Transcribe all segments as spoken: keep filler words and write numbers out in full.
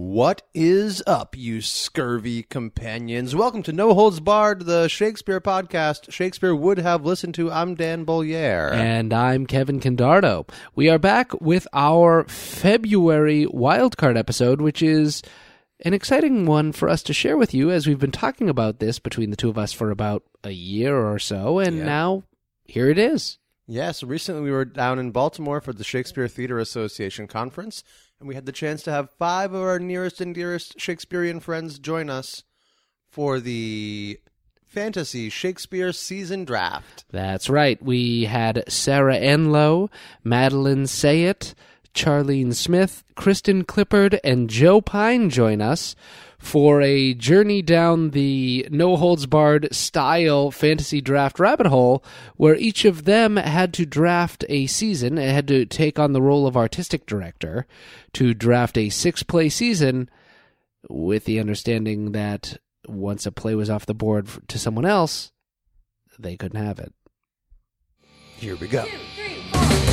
What is up, you scurvy companions? Welcome to No Holds Barred, the Shakespeare podcast Shakespeare would have listened to. I'm Dan Bollier. And I'm Kevin Condardo. We are back with our February wildcard episode, which is an exciting one for us to share with you, as we've been talking about this between the two of us for about a year or so, and yeah. now here it is. Yeah, so recently we were down in Baltimore for the Shakespeare Theater Association conference, and we had the chance to have five of our nearest and dearest Shakespearean friends join us for the Fantasy Shakespeare Season Draft. That's right. We had Sarah Enlow, Madeline Sayett, Charlene Smith, Kristen Clippard, and Joe Pine join us for a journey down the no-holds-barred style fantasy draft rabbit hole, where each of them had to draft a season, and had to take on the role of artistic director to draft a six-play season, with the understanding that once a play was off the board to someone else, they couldn't have it. Here we go. Two, three, four.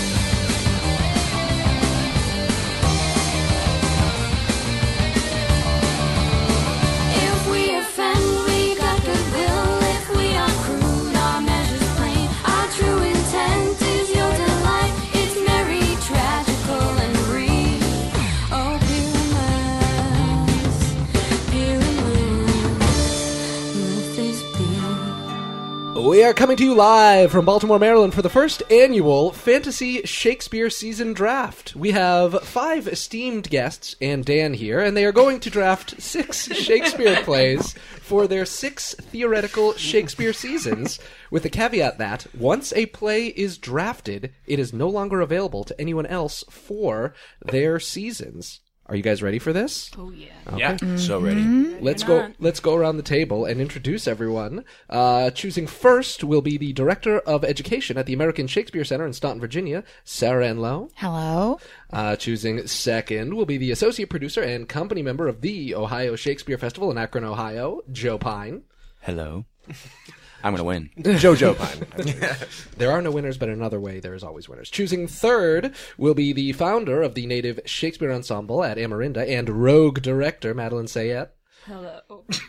We are coming to you live from Baltimore, Maryland for the first annual Fantasy Shakespeare Season Draft. We have five esteemed guests and Dan here, and they are going to draft six Shakespeare plays for their six theoretical Shakespeare seasons, with the caveat that once a play is drafted, it is no longer available to anyone else for their seasons. Are you guys ready for this? Oh, yeah. Okay. Yeah, mm-hmm. So ready. Let's go on. Let's go around the table and introduce everyone. Uh, choosing first will be the Director of Education at the American Shakespeare Center in Staunton, Virginia, Sarah Enlow. Hello. Uh, choosing second will be the Associate Producer and Company Member of the Ohio Shakespeare Festival in Akron, Ohio, Joe Pine. Hello. I'm going to win. Jojo Pine. There are no winners, but in another way, there is always winners. Choosing third will be the founder of the Native Shakespeare Ensemble at Amarinda and rogue director, Madeline Sayett. Hello.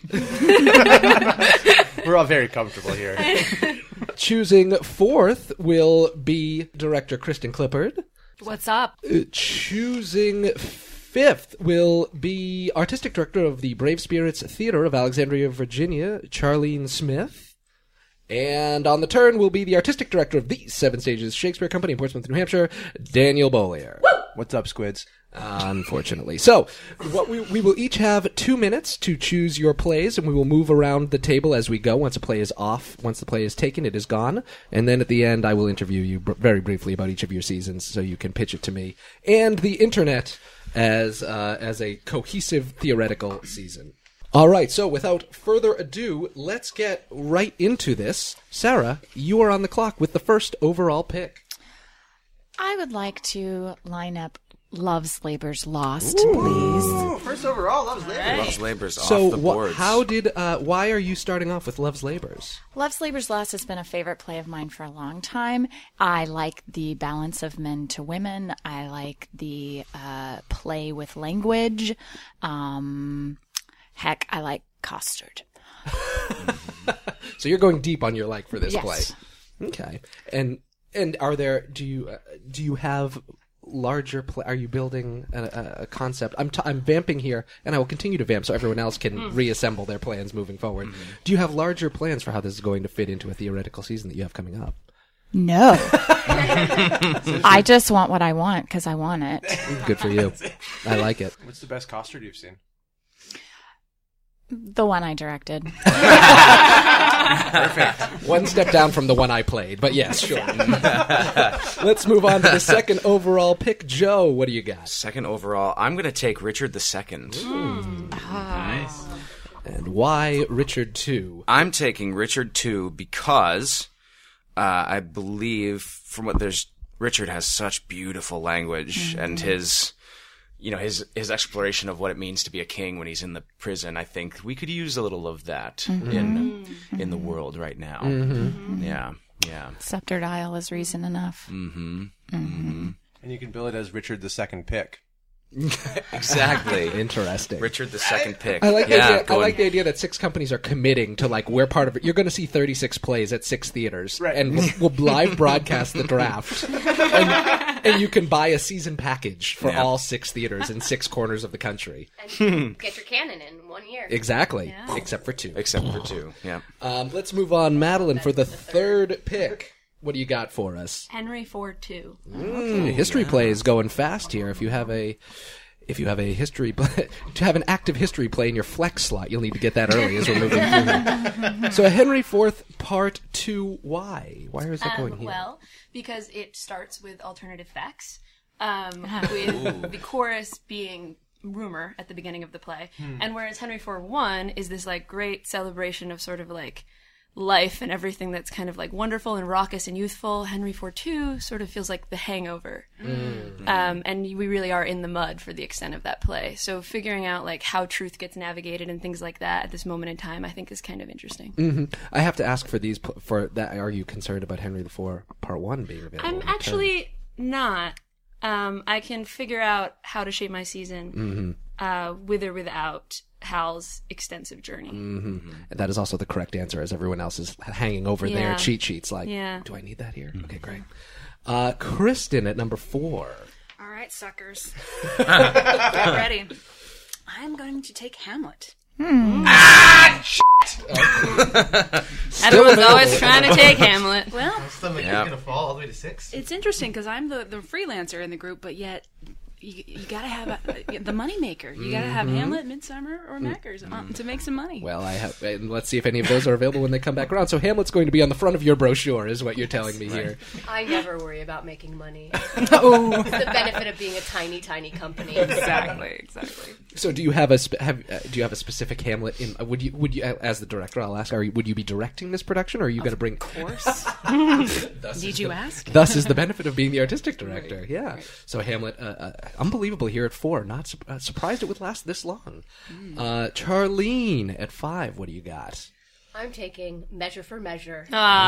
We're all very comfortable here. Choosing fourth will be director Kristen Clippard. What's up? Uh, choosing fifth will be artistic director of the Brave Spirits Theater of Alexandria, Virginia, Charlene Smith. And on the turn will be the artistic director of the Seven Stages Shakespeare Company in Portsmouth, New Hampshire, Daniel Bollier. What's up, squids? Uh, unfortunately. So, what we, we will each have two minutes to choose your plays, and we will move around the table as we go. Once a play is off, once the play is taken, it is gone. And then at the end, I will interview you br- very briefly about each of your seasons, so you can pitch it to me and the internet as uh, as a cohesive theoretical season. All right, so without further ado, let's get right into this. Sarah, you are on the clock with the first overall pick. I would like to line up Love's Labor's Lost, Ooh, please. First overall, Love's Labors. Right. Love's Labor's so off the boards. Wh- how did, uh, why are you starting off with Love's Labors? Love's Labor's Lost has been a favorite play of mine for a long time. I like the balance of men to women. I like the uh, play with language. Um... Heck, I like Costard. So you're going deep on your like for this yes. play. Okay. And and are there do you uh, do you have larger play? Are you building a, a concept? I'm t- I'm vamping here, and I will continue to vamp so everyone else can mm. reassemble their plans moving forward. Mm. Do you have larger plans for how this is going to fit into a theoretical season that you have coming up? No. I just want what I want because I want it. Good for you. I like it. What's the best Costard you've seen? The one I directed. Perfect. One step down from the one I played, but yes, sure. Let's move on to the second overall pick. Joe, what do you got? Second overall, I'm going to take Richard the Second. Mm. Nice. And why Richard the Second? I'm taking Richard the Second because uh, I believe from what there's Richard has such beautiful language, mm-hmm. and his you know, his his exploration of what it means to be a king when he's in the prison. I think we could use a little of that mm-hmm. in mm-hmm. in the world right now. Mm-hmm. Yeah, yeah. Sceptered Isle is reason enough. Mm-hmm. Mm-hmm. Mm-hmm. And you can bill it as Richard the Second pick. Exactly. Interesting. Richard the second pick. I like the yeah, idea, I going- like the idea that six companies are committing to like we're part of it. You're going to see thirty-six plays at six theaters, Right. and we'll, we'll live broadcast the draft, and, and you can buy a season package for Yeah. all six theaters in six corners of the country. And get your canon in one year. Exactly, except for two. Except for two. Yeah. Um, let's move on, Madeline, for the third pick. What do you got for us? Henry Ford two. Mm, history play is going fast here. If you have a if you have a history play, to have an active history play in your flex slot, you'll need to get that early as we're moving through here. So a Henry fourth Part two. Why? Why is it going Um, here? well, because it starts with alternative facts, um, with the chorus being rumor at the beginning of the play, and whereas Henry Ford one is this like great celebration of sort of like life and everything that's kind of like wonderful and raucous and youthful, Henry Ford two sort of feels like the hangover. Um, and we really are in the mud for the extent of that play. So figuring out like how truth gets navigated and things like that at this moment in time, I think is kind of interesting. hmm I have to ask for these pl- for that. Are you concerned about Henry the Fourth Part one being available? I'm in return? actually not. Um, I can figure out how to shape my season uh, with or without Hal's extensive journey. And that is also the correct answer, as everyone else is hanging over their Yeah. cheat sheets. Like, Yeah. do I need that here? Okay, great. Uh, Kristen at number four. All right, suckers. Get ready. I'm going to take Hamlet. Everyone's always trying to take Hamlet. Well, Stomach Yeah. is gonna fall all the way to six. it's interesting because I'm the, the freelancer in the group, but yet you, you got to have a, the moneymaker. You got to have Hamlet, Midsummer, or Mackers uh, to make some money. Well, I have, and let's see if any of those are available when they come back around. So Hamlet's going to be on the front of your brochure, is what you're telling me here. I never worry about making money. Oh. It's the benefit of being a tiny, tiny company. Exactly, exactly. So, do you have a spe- have uh, do you have a specific Hamlet in? Uh, would you would you uh, as the director? I'll ask. Are you, would you be directing this production, or are you going to bring? Of course. Did you ask? Thus is the benefit of being the artistic director. Yeah. So Hamlet, uh, uh, unbelievable here at four. Not su- uh, surprised it would last this long. Uh, Charlene at five. What do you got? I'm taking Measure for Measure.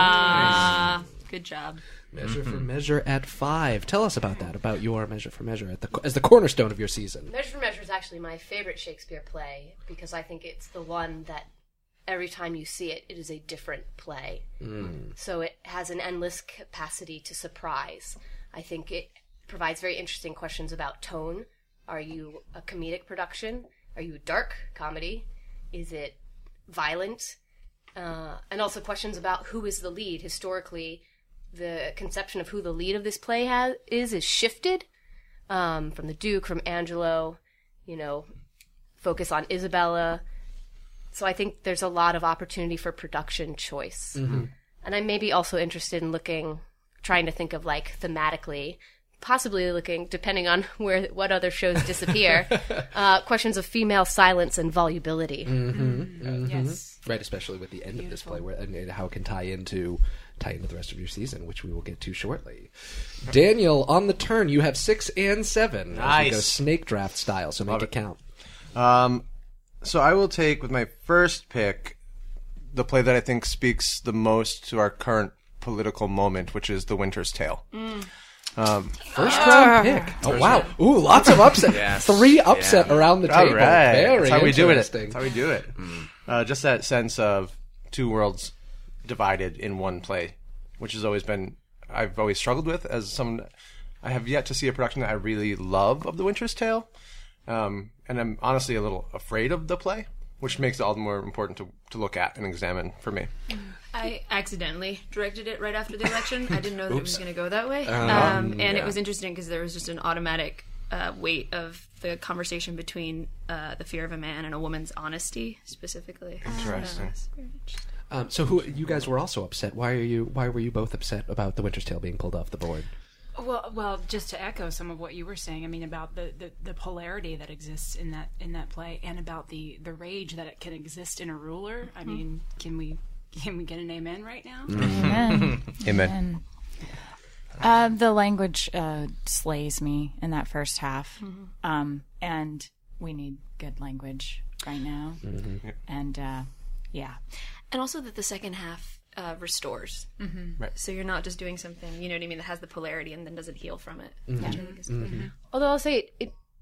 Ah, good job. Measure for Measure at five. Tell us about that. About your Measure for Measure at the as the cornerstone of your season. Measure for Measure is actually my favorite Shakespeare play because I think it's the one that every time you see it, it is a different play. So it has an endless capacity to surprise. I think it provides very interesting questions about tone. Are you a comedic production? Are you a dark comedy? Is it violent? Uh, and also questions about who is the lead. Historically, the conception of who the lead of this play has is is shifted um, from the Duke, from Angelo, you know, focus on Isabella. So I think there's a lot of opportunity for production choice. And I'm maybe also interested in looking, trying to think of like thematically, possibly looking, depending on where what other shows disappear, uh, questions of female silence and volubility. Yes. Right, especially with the end of this play, where and, and how it can tie into tie into the rest of your season, which we will get to shortly. Daniel, on the turn, you have six and seven. As we Nice. go snake draft style, so make Love it it. count. Um, so I will take with my first pick the play that I think speaks the most to our current political moment, which is The Winter's Tale. First round pick. Oh wow! Ooh, lots of upset. Yes. Three upset around the table. Very That's how we do it. interesting. That's how we do it. Uh, just that sense of two worlds divided in one play, which has always been I've always struggled with as someone. I have yet to see a production that I really love of The Winter's Tale, um, and I'm honestly a little afraid of the play, which makes it all the more important to to look at and examine for me. I accidentally directed it right after the election. I didn't know that it was going to go that way. Um, and it was interesting because there was just an automatic uh, weight of the conversation between uh, the fear of a man and a woman's honesty, specifically. Interesting. Uh, it's very interesting. Um, so, who you guys were also upset? Why are you? Why were you both upset about The Winter's Tale being pulled off the board? Well, well, just to echo some of what you were saying, I mean about the, the, the polarity that exists in that in that play, and about the, the rage that it can exist in a ruler. I mean, can we can we get an amen right now? Amen. Amen. And, uh, the language uh, slays me in that first half, um, and we need good language right now. And uh, yeah, And also that the second half uh, restores. Mm-hmm. Right. So you're not just doing something, you know what I mean, that has the polarity and then doesn't heal from it. Which I think is Although I'll say it, it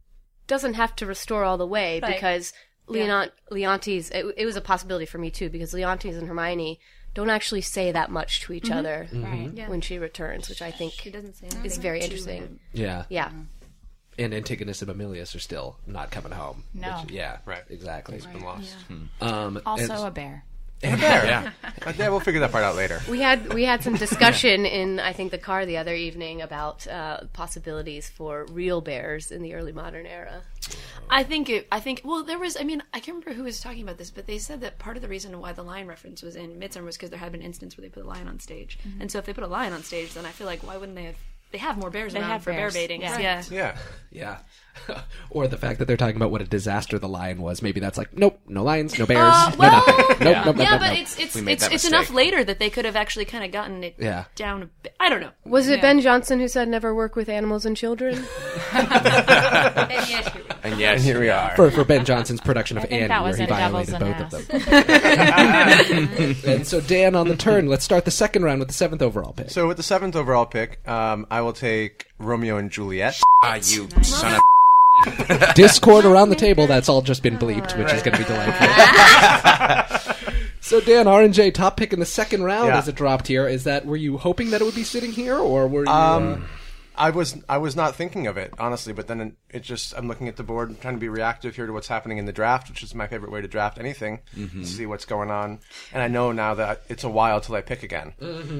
doesn't have to restore all the way Right. because Leon- Leontes, it, it was a possibility for me too, because Leontes and Hermione don't actually say that much to each Mm-hmm. other Right. Yeah. when she returns, which I think She doesn't say anything is very to interesting. him. Yeah. Yeah. And Antigonus and Mamilius are still not coming home. No. Which- yeah. Right. Exactly. It's been lost. Um, Also and- a bear. Yeah. But yeah, we'll figure that part out later. We had we had some discussion in I think the car the other evening about uh, possibilities for real bears in the early modern era. I think it. I think. Well, there was. I mean, I can't remember who was talking about this, but they said that part of the reason why the lion reference was in Midsummer was because there had been instances where they put a lion on stage, and so if they put a lion on stage, then I feel like why wouldn't they have? They have more bears They around have for bears. bear baiting. Yeah. Yeah. Yeah. Yeah. Or the fact that they're talking about what a disaster the lion was. Maybe that's like, nope, no lions, no bears, Uh, no well, nothing. Nope, Yeah. nope, nope, Yeah, nope, but nope. it's it's We made it's, that it's mistake. enough later that they could have actually kind of gotten it Yeah. down a bit. I don't know. Was it Yeah. Ben Jonson who said never work with animals and children? And yet, here we are. And yes, And here we are. For, for Ben Johnson's production of I think Annie, that where was he in Devils violated and both of them. And so, Dan, on the turn, let's start the second round with the seventh overall pick. So with the seventh overall pick, um, I will take Romeo and Juliet. Ah, you son of. Discord around the table, that's all just been bleeped, which is going to be delightful. So, Dan, R and J, top pick in the second round Yeah. as it dropped here. Is that, were you hoping that it would be sitting here, or were you... Um, I was I was not thinking of it, honestly, but then it just I'm looking at the board, trying to be reactive here to what's happening in the draft, which is my favorite way to draft anything, to see what's going on. And I know now that it's a while till I pick again,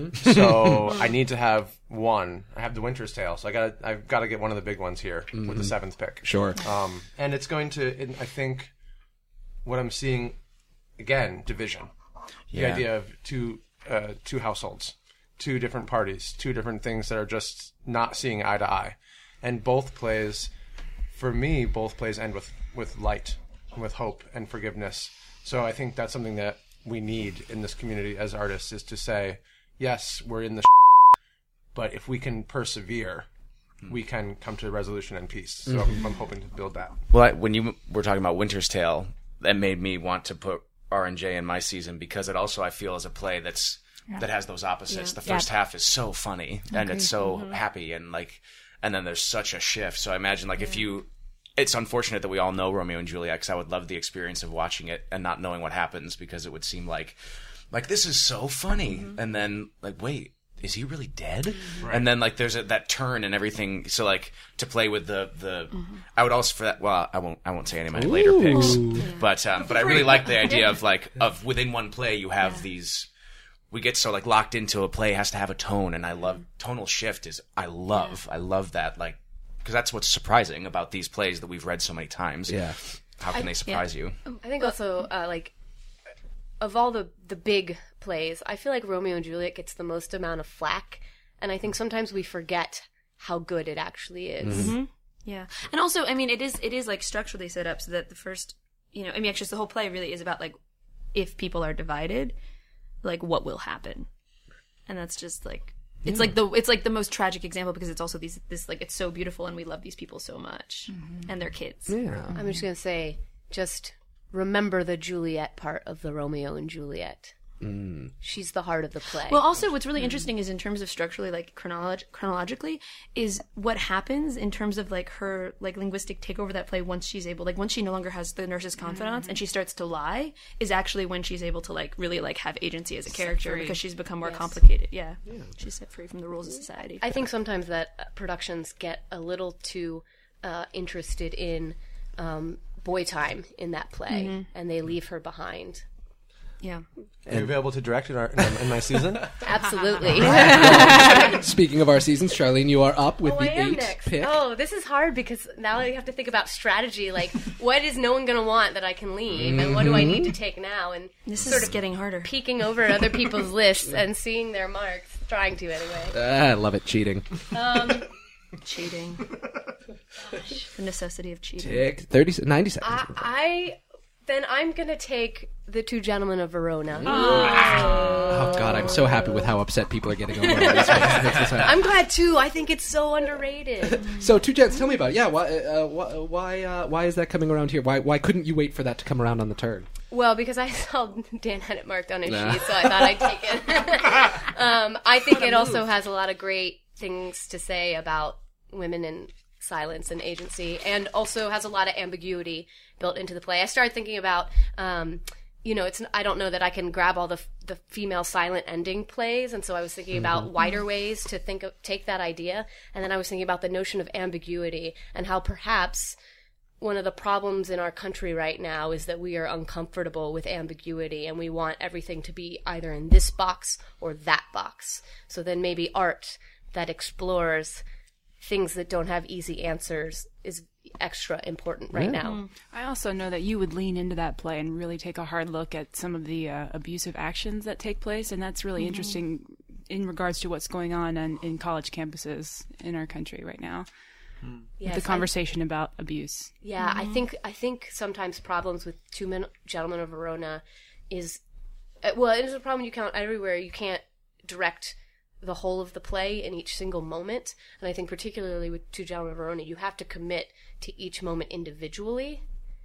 so I need to have one. I have the Winter's Tale, so I got I've got to get one of the big ones here with the seventh pick. Sure. Um, and it's going to, it, I think, what I'm seeing again, division. The Yeah. idea of two uh, two households, two different parties, two different things that are just not seeing eye to eye, and both plays, for me, both plays end with with light, with hope and forgiveness. So I think that's something that we need in this community as artists, is to say, yes, we're in the but if we can persevere, we can come to a resolution and peace. So I'm, I'm hoping to build that. Well, I, when you were talking about Winter's Tale, that made me want to put R and J in my season, because it also, I feel, is a play that's that has those opposites. The first Yeah. half is so funny and it's so happy, and like, and then there's such a shift. So I imagine, like, if you, it's unfortunate that we all know Romeo and Juliet, because I would love the experience of watching it and not knowing what happens, because it would seem like, like this is so funny, and then like, wait, is he really dead? And then like there's a, that turn and everything. So like to play with the the, I would also for that. Well, I won't I won't say any of my later picks, but um, but I really like the idea of like of within one play you have these. We get so like locked into a play has to have a tone, and I love tonal shift. Is I love I love that, like, because that's what's surprising about these plays that we've read so many times. Yeah. How can they surprise you? I think also, uh, like, of all the, the big plays, I feel like Romeo and Juliet gets the most amount of flack, and I think sometimes we forget how good it actually is. Yeah, and also, I mean, it is it is like structurally set up so that the first, you know, I mean, actually, the whole play really is about like if people are divided, like what will happen, and that's just like it's like the it's like the most tragic example, because it's also these this like it's so beautiful and we love these people so much and their kids. Yeah. I'm just going to say, just remember the Juliet part of the Romeo and Juliet. She's the heart of the play. Well, also, what's really interesting is in terms of structurally, like chronolog- chronologically, is what happens in terms of like her like linguistic takeover of that play once she's able, like once she no longer has the nurse's confidants and she starts to lie, is actually when she's able to like really like have agency as a character, because she's become more complicated. Yeah. She's set free from the rules of society. I think sometimes that uh, productions get a little too uh, interested in um, boy time in that play, and they leave her behind. yeah. Are you available to direct in, our, in, in my season? Absolutely. Speaking of our seasons, Charlene, you are up with Oh, the I am eighth next. pick. Oh, this is hard because now I have to think about strategy. Like, what is no one going to want that I can leave, and what do I need to take now? And This sort is of getting harder. peeking over at other people's lists and seeing their marks, trying to anyway. Ah, I love it, cheating. Um, Cheating. The necessity of cheating. Tick, thirty, ninety seconds. I, I then I'm going to take The Two Gentlemen of Verona. Oh, God, I'm so happy with how upset people are getting over this. Makes- makes this happen. I'm glad too. I think it's so underrated. So, two gents, tell me about it. Yeah, why, uh, why, why, uh, why is that coming around here? Why, why couldn't you wait for that to come around on the turn? Well, because I saw Dan had it marked on his sheet, so I thought I'd take it. um, I think it also has a lot of great things to say about women in silence and agency, and also has a lot of ambiguity built into the play. I started thinking about, um, you know, it's I don't know that I can grab all the the female silent ending plays, and so I was thinking mm-hmm. about wider ways to think of, take that idea, and then I was thinking about the notion of ambiguity and how perhaps one of the problems in our country right now is that we are uncomfortable with ambiguity, and we want everything to be either in this box or that box. So then maybe art that explores things that don't have easy answers is extra important right Yeah. now. I also know that you would lean into that play and really take a hard look at some of the uh, abusive actions that take place, and that's really mm-hmm. interesting in regards to what's going on in, in college campuses in our country right now. Yes, the conversation I, about abuse. Yeah, mm-hmm. I think I think sometimes problems with Two Men, Gentlemen of Verona is, uh, well, it is a problem you count everywhere. You can't direct the whole of the play in each single moment. And I think particularly with Two Gentlemen of Verona, you have to commit to each moment individually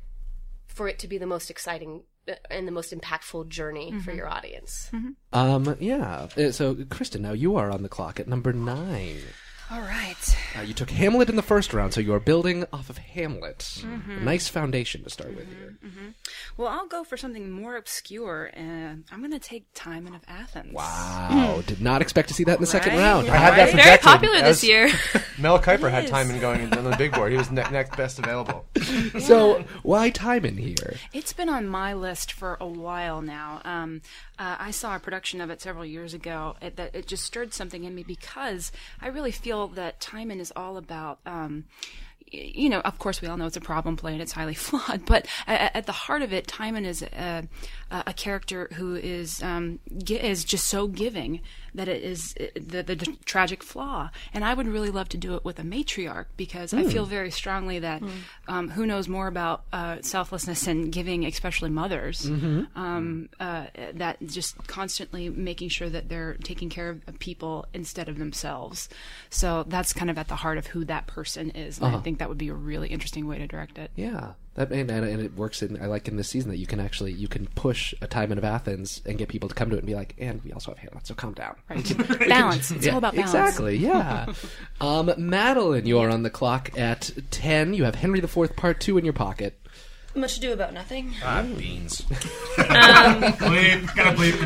for it to be the most exciting and the most impactful journey mm-hmm. for your audience. Mm-hmm. Um, yeah. Uh, So, Kristen, now you are on the clock at number nine. All right. Uh, you took Hamlet in the first round, so you are building off of Hamlet. Mm-hmm. A nice foundation to start mm-hmm, with here. Mm-hmm. Well, I'll go for something more obscure, and I'm going to take Timon of Athens. Wow. Did not expect to see that in the second Right? round. Yeah. I had that Very projected. popular this As year. Mel Kiper It had is. Timon going on the big board. He was ne- next best available. So, why Timon here? It's been on my list for a while now. Um, uh, I saw a production of it several years ago. It, that it just stirred something in me because I really feel that Timon is all about. Um, y- you know, of course, we all know it's a problem play and it's highly flawed. But at, at the heart of it, Timon is a, a character who is um, gi- is just so giving that it is the, the, the tragic flaw. And I would really love to do it with a matriarch because mm. I feel very strongly that mm. um, who knows more about uh, selflessness and giving, especially mothers, mm-hmm. um, uh, that just constantly making sure that they're taking care of people instead of themselves. So that's kind of at the heart of who that person is. And Uh-huh. I think that would be a really interesting way to direct it. Yeah. That, and, and, and it works in, I like in this season that you can actually, you can push a Timon of Athens and get people to come to it and be like, and we also have Hamlet, so calm down. Right. Balance. It's Yeah, all about balance. Exactly, yeah. um, Madeline, you are on the clock at ten. You have Henry the Fourth Part two in your pocket. Much ado about nothing. Ah, beans. Um, Bleep, gotta bleep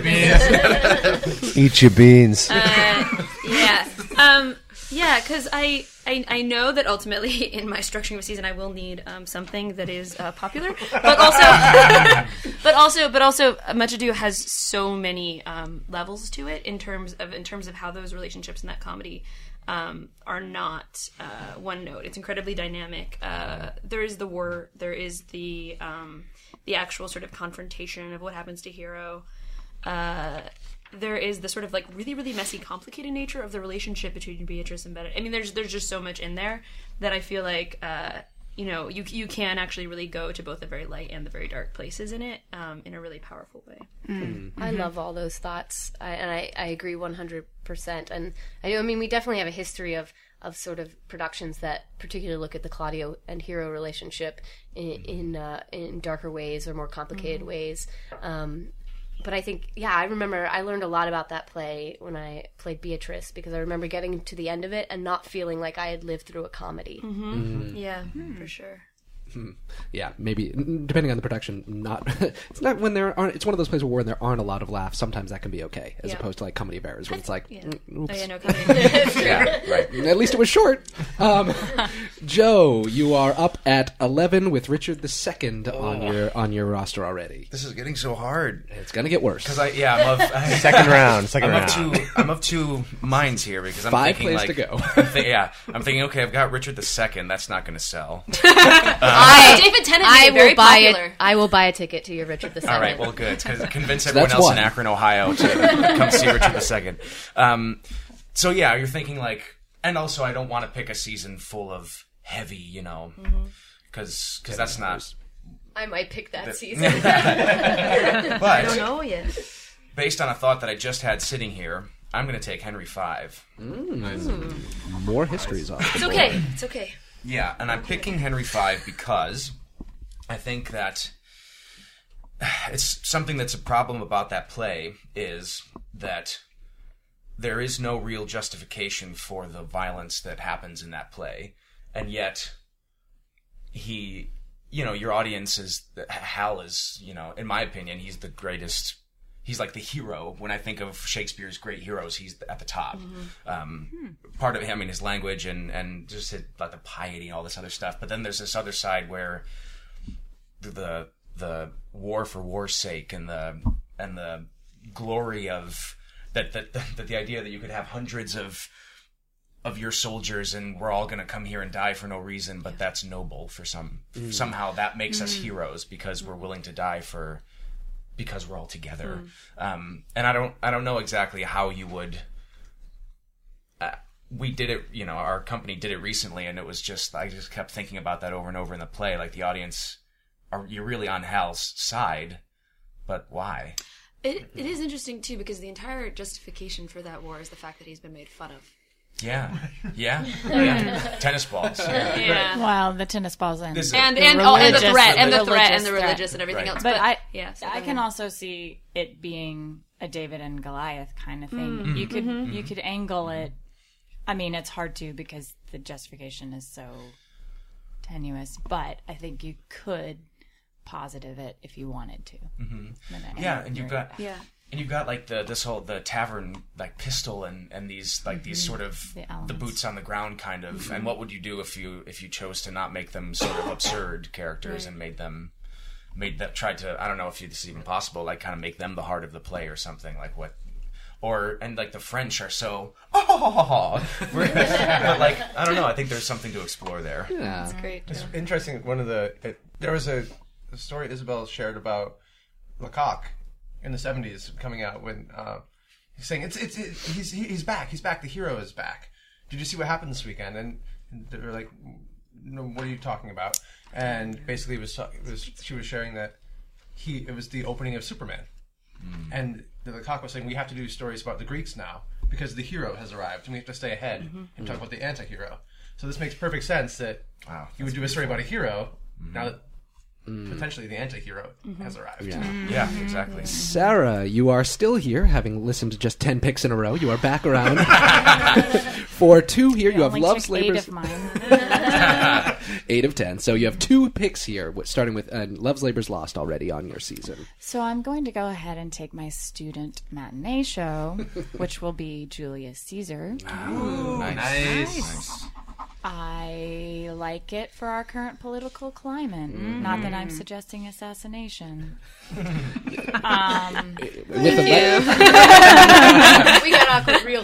the beans. Eat your beans. uh, yeah. Um, yeah, because I, I I know that ultimately in my structuring of a season I will need um, something that is uh, popular, but also, but also, but also, Much Ado has so many um, levels to it in terms of in terms of how those relationships in that comedy um, are not uh, one note. It's incredibly dynamic. Uh, there is the war. There is the um, the actual sort of confrontation of what happens to Hero. Uh, there is the sort of like really, really messy, complicated nature of the relationship between Beatrice and Benedict. I mean, there's there's just so much in there that I feel like uh, you know you you can actually really go to both the very light and the very dark places in it um, in a really powerful way. Mm-hmm. I love all those thoughts, I, and I, I agree one hundred percent. And I, I mean, we definitely have a history of of sort of productions that particularly look at the Claudio and Hero relationship in in, uh, in darker ways or more complicated mm-hmm. ways. Um, But I think, yeah, I remember I learned a lot about that play when I played Beatrice because I remember getting to the end of it and not feeling like I had lived through a comedy. Mm-hmm. Mm-hmm. Yeah, mm. for sure. Hmm. Yeah, maybe depending on the production. Not it's not when there aren't. It's one of those places where there aren't a lot of laughs. Sometimes that can be okay, as yeah. opposed to like Comedy of Errors, when it's like, yeah. mm, oops. Oh yeah, no comedy. Yeah, right. At least it was short. Um, Joe, you are up at eleven with Richard the Second oh. on your on your roster already. This is getting so hard. It's gonna get worse Because I yeah I'm of I, Second round. Second I'm round. of two. I'm of two minds here because I'm Five thinking plays like to go. I'm thi- yeah, I'm thinking okay, I've got Richard the Second. That's not going to sell. I, David Tennant I made it very will buy popular. it. I will buy a ticket to your Richard the Second. All right, well, good. To convince everyone that's else one. in Akron, Ohio, to come see Richard the Second. Um, so yeah, you're thinking like, and also I don't want to pick a season full of heavy, you know, because because that's not. I might pick that season. But I don't know yet. based on a thought that I just had sitting here, I'm going to take Henry Five. Mm. More histories off. It's okay. It's okay. Yeah, and I'm picking Henry Five because I think that it's something that's a problem about that play is that there is no real justification for the violence that happens in that play. and yet he, you know, your audience is Hal is, you know, in my opinion, he's the greatest. He's like the hero. When I think of Shakespeare's great heroes, he's at the top. Mm-hmm. Um, hmm. Part of him, I mean, his language and, and just his, like the piety and all this other stuff. But then there's this other side where the the war for war's sake and the and the glory of that that that the idea that you could have hundreds of of your soldiers and we're all going to come here and die for no reason, but that's noble for some mm. somehow that makes mm. us heroes because we're willing to die for. Because we're all together, mm. um, and I don't, I don't know exactly how you would. Uh, we did it, you know. Our company did it recently, and it was just, I just kept thinking about that over and over in the play. Like the audience, are you're really on Hal's side, but why? It it is interesting too because the entire justification for that war is the fact that he's been made fun of. Yeah, yeah, yeah. Tennis balls. Yeah. yeah. Well, the tennis balls and This- And the and oh, and the religious- threat and the threat religious and the threat. religious and everything Right. else. But I, yeah, so I then- can also see it being a David and Goliath kind of thing. You could Mm-hmm. you could angle it. I mean, it's hard to because the justification is so tenuous. But I think you could positive it if you wanted to. Mm-hmm. Yeah, and you've got yeah. And you've got like the this whole the tavern like pistol and, and these like these sort of The the, elements. boots on the ground kind of and what would you do if you if you chose to not make them sort of absurd characters and made them made that tried to I don't know if this is even possible like kind of make them the heart of the play or something like what or and like the French are so oh but like I don't know I think there's something to explore there. Yeah. That's great. It's interesting. One of the it, there was a, a story Isabel shared about Lecoq in the seventies coming out when uh, he's saying it's it's it, he's he, he's back he's back the hero is back. Did you see what happened this weekend? And, and they were like, no, what are you talking about? And basically it was, it was she was sharing that he it was the opening of Superman, mm. and the Lecoq was saying we have to do stories about the Greeks now because the hero has arrived and we have to stay ahead mm-hmm. and talk about the anti-hero. So this makes perfect sense that Wow, you would do a story about a hero mm-hmm. now that potentially the anti-hero has arrived. Yeah. Yeah, exactly. Sarah, you are still here, having listened to just ten picks in a row. You are back around for two here. You have Only Love's took eight Labor's of mine. eight of ten. So you have two picks here, wh- starting with uh, Love's Labor's Lost already on your season. So I'm going to go ahead and take my student matinee show, which will be Julius Caesar. Ooh, nice. Nice. I like it for our current political climate. Not that I'm suggesting assassination. um, With the, mi- We got awkward real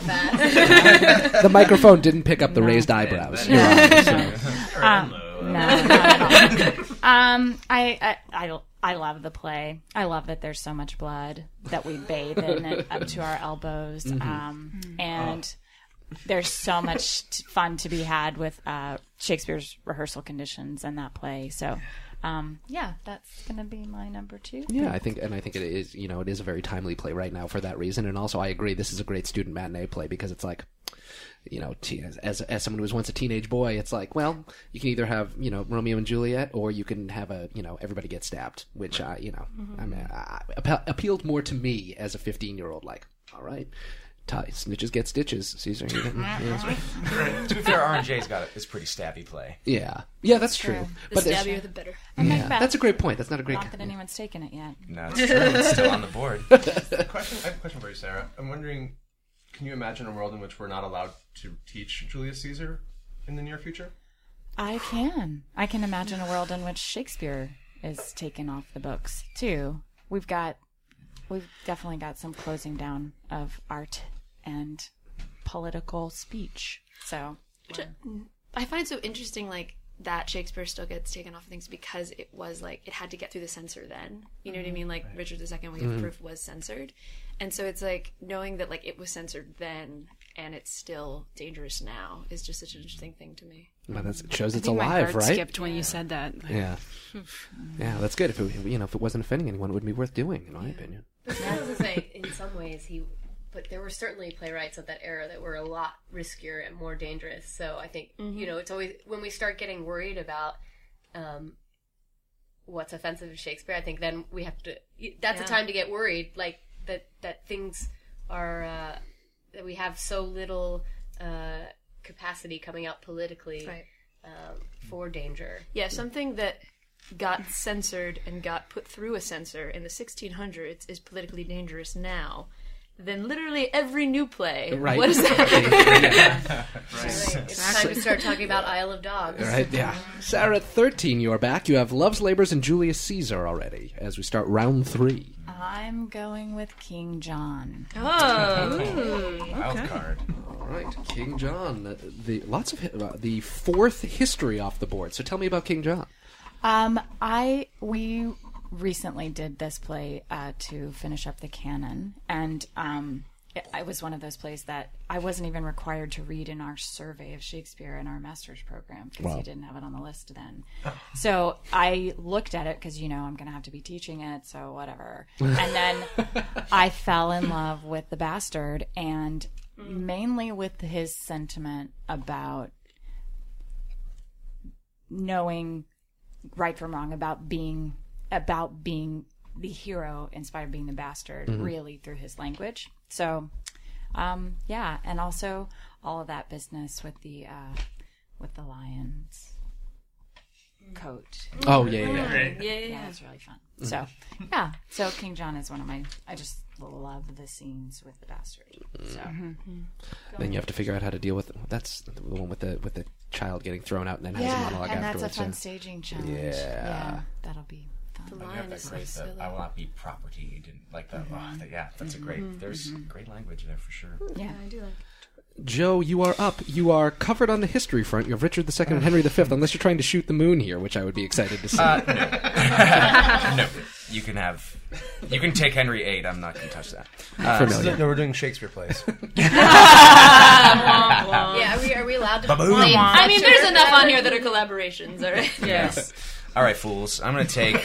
fast. the microphone didn't pick up the raised eyebrows. You're on, so. um, no, not at all. um, I, I, I, I love the play. I love that there's so much blood that we bathe in it up to our elbows. Mm-hmm. Um, and there's so much t- fun to be had with uh, Shakespeare's rehearsal conditions and that play. So, um, yeah, that's going to be my number two. Yeah, I think, and I think it is. You know, it is a very timely play right now for that reason. And also, I agree, this is a great student matinee play because it's like, you know, t- as as someone who was once a teenage boy, it's like, well, you can either have, you know, Romeo and Juliet, or you can have a, you know, everybody gets stabbed, which I, you know, mm-hmm. I mean, I, I, appealed more to me as a fifteen year old. Like, all right. Tie, snitches get stitches, Caesar. You didn't, you know. To be fair, R and J's got it. It's pretty stabby play. Yeah, yeah, that's true. The But there's- stabbier, the better. And yeah, Macbeth. that's a great point. That's not a great. Not that anyone's taken it yet. No, it's true. It's still on the board. Question, I have a question for you, Sarah. I'm wondering, can you imagine a world in which we're not allowed to teach Julius Caesar in the near future? I can. I can imagine a world in which Shakespeare is taken off the books too. We've got, we've definitely got some closing down of art and political speech. So Which I find so interesting, like, that Shakespeare still gets taken off of things because it was, like, it had to get through the censor then. You know what I mean? Like, Richard the Second, We Give Proof was censored. And so it's, like, knowing that, like, it was censored then and it's still dangerous now is just such an interesting thing to me. Well, that's, it shows I it's think my alive, heart right? skipped when you said that. Like, Yeah, yeah, that's good. If it, you know, if it wasn't offending anyone, it wouldn't be worth doing, in my opinion. But I was to say, in some ways, he. But there were certainly playwrights of that era that were a lot riskier and more dangerous. So I think Mm-hmm. you know, it's always when we start getting worried about um, what's offensive to Shakespeare. I think then we have to. That's Yeah. a time to get worried, like that that things are uh, that we have so little uh, capacity coming out politically. Right. um, for danger. Yeah, something that got censored and got put through a censor in the sixteen hundreds is politically dangerous now. Then literally every new play. Right. What is that? Right. It's time to start talking about Isle of Dogs. Right, yeah. Sarah, thirteen, you are back. You have Love's Labours and Julius Caesar already as we start round three. I'm going with King John. Oh. Wild card. All right, King John. The, the lots of hi- uh, the fourth history off the board. So tell me about King John. Um, I we recently did this play uh, to finish up the canon, and um, it, it was one of those plays that I wasn't even required to read in our survey of Shakespeare in our master's program because Wow. you didn't have it on the list then. So I looked at it because you know I'm going to have to be teaching it, so whatever. And then I fell in love with The Bastard, and mainly with his sentiment about knowing right from wrong, about being about being the hero in spite of being the bastard, really through his language. So, um, yeah, and also all of that business with the uh, with the lion's coat. Oh, yeah, yeah, yeah. Great. Yeah, yeah, Yeah, yeah. it's really fun. So, yeah, so King John is one of my. I just love the scenes with the bastard. So, Then you have to figure out how to deal with that's the one with the with the child getting thrown out and then has a yeah, monologue and that's afterwards. a fun yeah. staging challenge. Yeah. yeah, that'll be The fun. You have lion that is so great, silly. the, I will not be property. You didn't like that. Oh, that- yeah, that's a great. There's great language there for sure. Yeah. I do like Joe, you are up. You are covered on the history front. You have Richard the Second and Henry the Fifth, unless you're trying to shoot the moon here, which I would be excited to see. Uh, no. no, you can have. You can take Henry eight. I'm not going to touch that. Uh, Familiar. No, we're doing Shakespeare plays. Yeah, are we, are we allowed to Baboon. play I mean, such there's a- enough on here that are collaborations, all right? Yes. all right, fools. I'm going to take.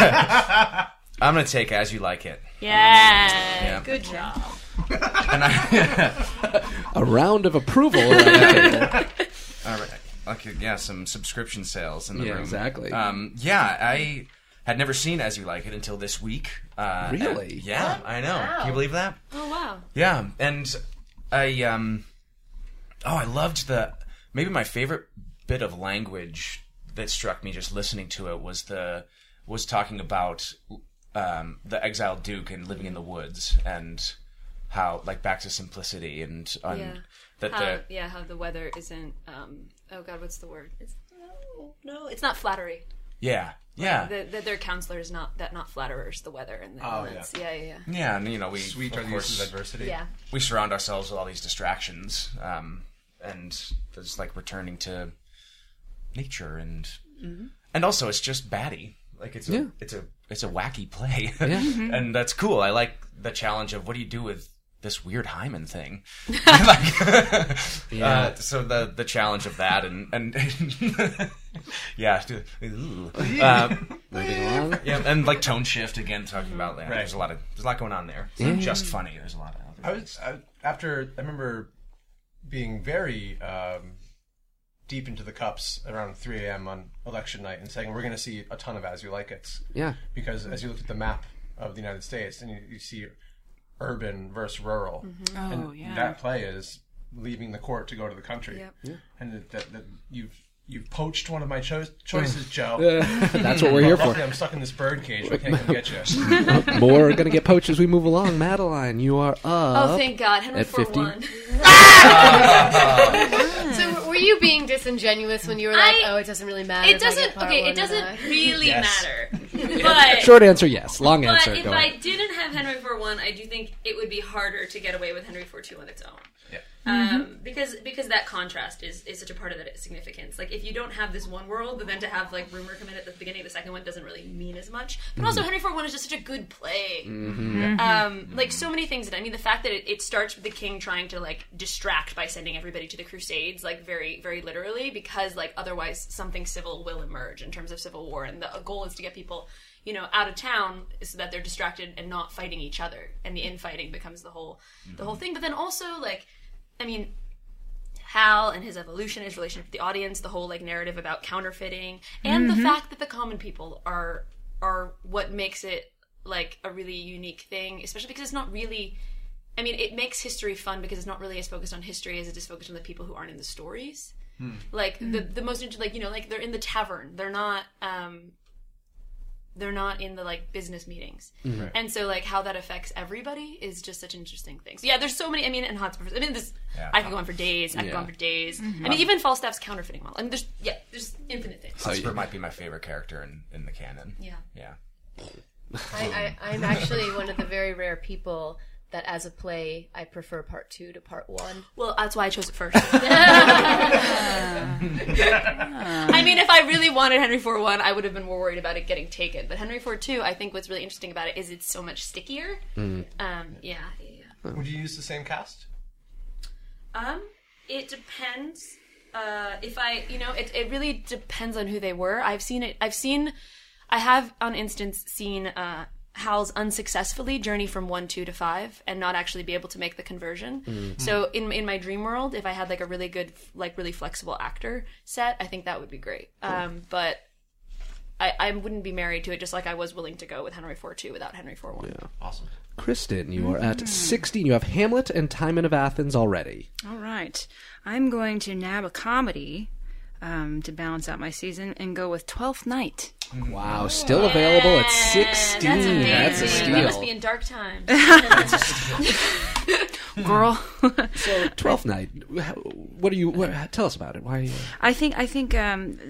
I'm going to take As You Like It. Yeah. Yeah. Good job. And I, A round of approval around the table. all right. Okay, yeah, some subscription sales in the Yeah, room. exactly. Um, yeah, I had never seen As You Like It until this week. Uh, Really? and- yeah, I know. Wow. Can you believe that? Oh, wow. Yeah, and I um oh, I loved the maybe my favorite bit of language that struck me just listening to it was the was talking about um the exiled duke and living in the woods and how like back to simplicity and on Yeah. that How, the yeah, how the weather isn't, um, oh god, what's the word? It's, no, no, it's not flattery. yeah yeah That the, their counselors, not that not flatterers, the weather and the Oh, elements. Yeah, yeah, yeah. yeah and you know we Sweet are of the uses course of adversity. Yeah. we surround ourselves with all these distractions um and there's like returning to nature and and also it's just batty like it's a Yeah. it's a it's a wacky play Yeah. and that's cool. I like the challenge of what do you do with this weird hymen thing like Yeah. uh, so the the challenge of that and and yeah ooh. Uh, Moving along. yeah and like tone shift again talking about that Right. there's a lot of there's a lot going on there it's not just funny there's a lot of other I was I, after I remember being very um, deep into the cups around three a.m. on election night and saying we're going to see a ton of As You Like It's Yeah. because as you look at the map of the United States and you, you see urban versus rural, Oh, and yeah. that play is leaving the court to go to the country, Yep. and that, that, that you've you've poached one of my cho- choices, Joe. That's what we're here for. Luckily, I'm stuck in this bird cage. I can't come get you. More are going to get poached as we move along. Madeline, you are up. Oh, thank God. Henry At four fifty? one. So were you being disingenuous when you were like, I- oh, it doesn't really matter? It if I doesn't, get part okay, one it or doesn't not? really Yes. matter. But, Short answer, yes. Long but answer, if go I ahead. didn't have Henry four one, I do think it would be harder to get away with Henry four two on its own. Yeah. Um, because because that contrast is, is such a part of that significance. Like if you don't have this one world, but then to have like rumor come in at the beginning of the second one doesn't really mean as much. But also Henry four one is just such a good play. Um, like so many things. That I mean, the fact that it, it starts with the king trying to like distract by sending everybody to the Crusades, like very very literally, because like otherwise something civil will emerge in terms of civil war, and the goal is to get people, you know, out of town so that they're distracted and not fighting each other, and the infighting becomes the whole the whole thing. But then also like. I mean, Hal and his evolution, his relationship with the audience, the whole like narrative about counterfeiting, and the fact that the common people are are what makes it like a really unique thing, especially because it's not really. I mean, it makes history fun because it's not really as focused on history as it is focused on the people who aren't in the stories. Like the the most int- like you know like they're in the tavern. They're not um they're not in the like business meetings. Right. And so like how that affects everybody is just such an interesting thing. So yeah, there's so many. I mean, and Hotspurs. I mean, this Yeah. I could go on for days. I could Yeah. go on for days. I mean, even Falstaff's counterfeiting model. I mean, there's yeah, there's infinite things. Hotspur might be my favorite character in, in the canon. Yeah. Yeah. I, I, I'm actually one of the very rare people that as a play, I prefer part two to part one. Well, that's why I chose it first. I mean, if I really wanted Henry four one, I would have been more worried about it getting taken. But Henry four two, I think what's really interesting about it is it's so much stickier. Um, yeah, yeah. Would you use the same cast? Um, it depends. Uh, if I, you know, it it really depends on who they were. I've seen it. I've seen. I have, on instance, seen uh, Hal's unsuccessfully journey from one, two to five, and not actually be able to make the conversion. Mm-hmm. So, in in my dream world, if I had like a really good, like really flexible actor set, I think that would be great. Cool. Um, but I, I wouldn't be married to it, just like I was willing to go with Henry four two without Henry four one. Yeah. Awesome. Kristen, you are at sixteen. You have Hamlet and Timon of Athens already. All right. I'm going to nab a comedy um, to balance out my season and go with Twelfth Night. Wow, still available at sixteen. That's amazing. That's a steal. We must be in dark times. Girl. So, Twelfth Night. What do you? What, tell us about it. Why? Are you... I think I think um,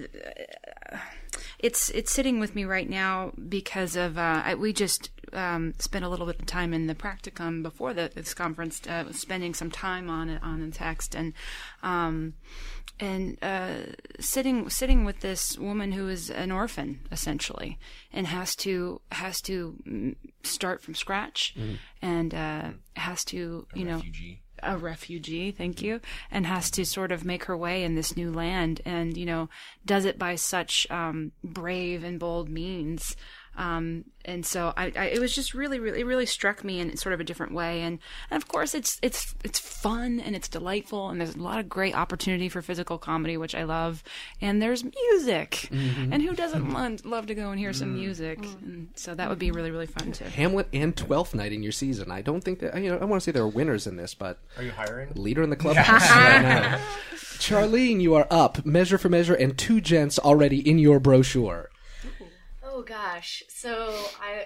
it's it's sitting with me right now because of uh, I, we just um, spent a little bit of time in the practicum before the, this conference, uh, spending some time on it on the text and. Um, And uh, sitting sitting with this woman who is an orphan essentially, and has to has to start from scratch, mm. and uh, has to you a know refugee. a refugee, thank you, and has to sort of make her way in this new land, and you know does it by such um, brave and bold means. Um, and so I, I, it was just really, really, it really struck me in sort of a different way. And, and of course it's, it's, it's fun and it's delightful. And there's a lot of great opportunity for physical comedy, which I love. And there's music. Mm-hmm. And who doesn't love, love to go and hear some music? And so that would be really, really fun too. Hamlet and Twelfth Night in your season. I don't think that, you know, I want to say there are winners in this, but. Are you hiring? Leader in the clubhouse. right now. Charlene, you are up. Measure for Measure and two gents already in your brochure. Oh gosh, so I,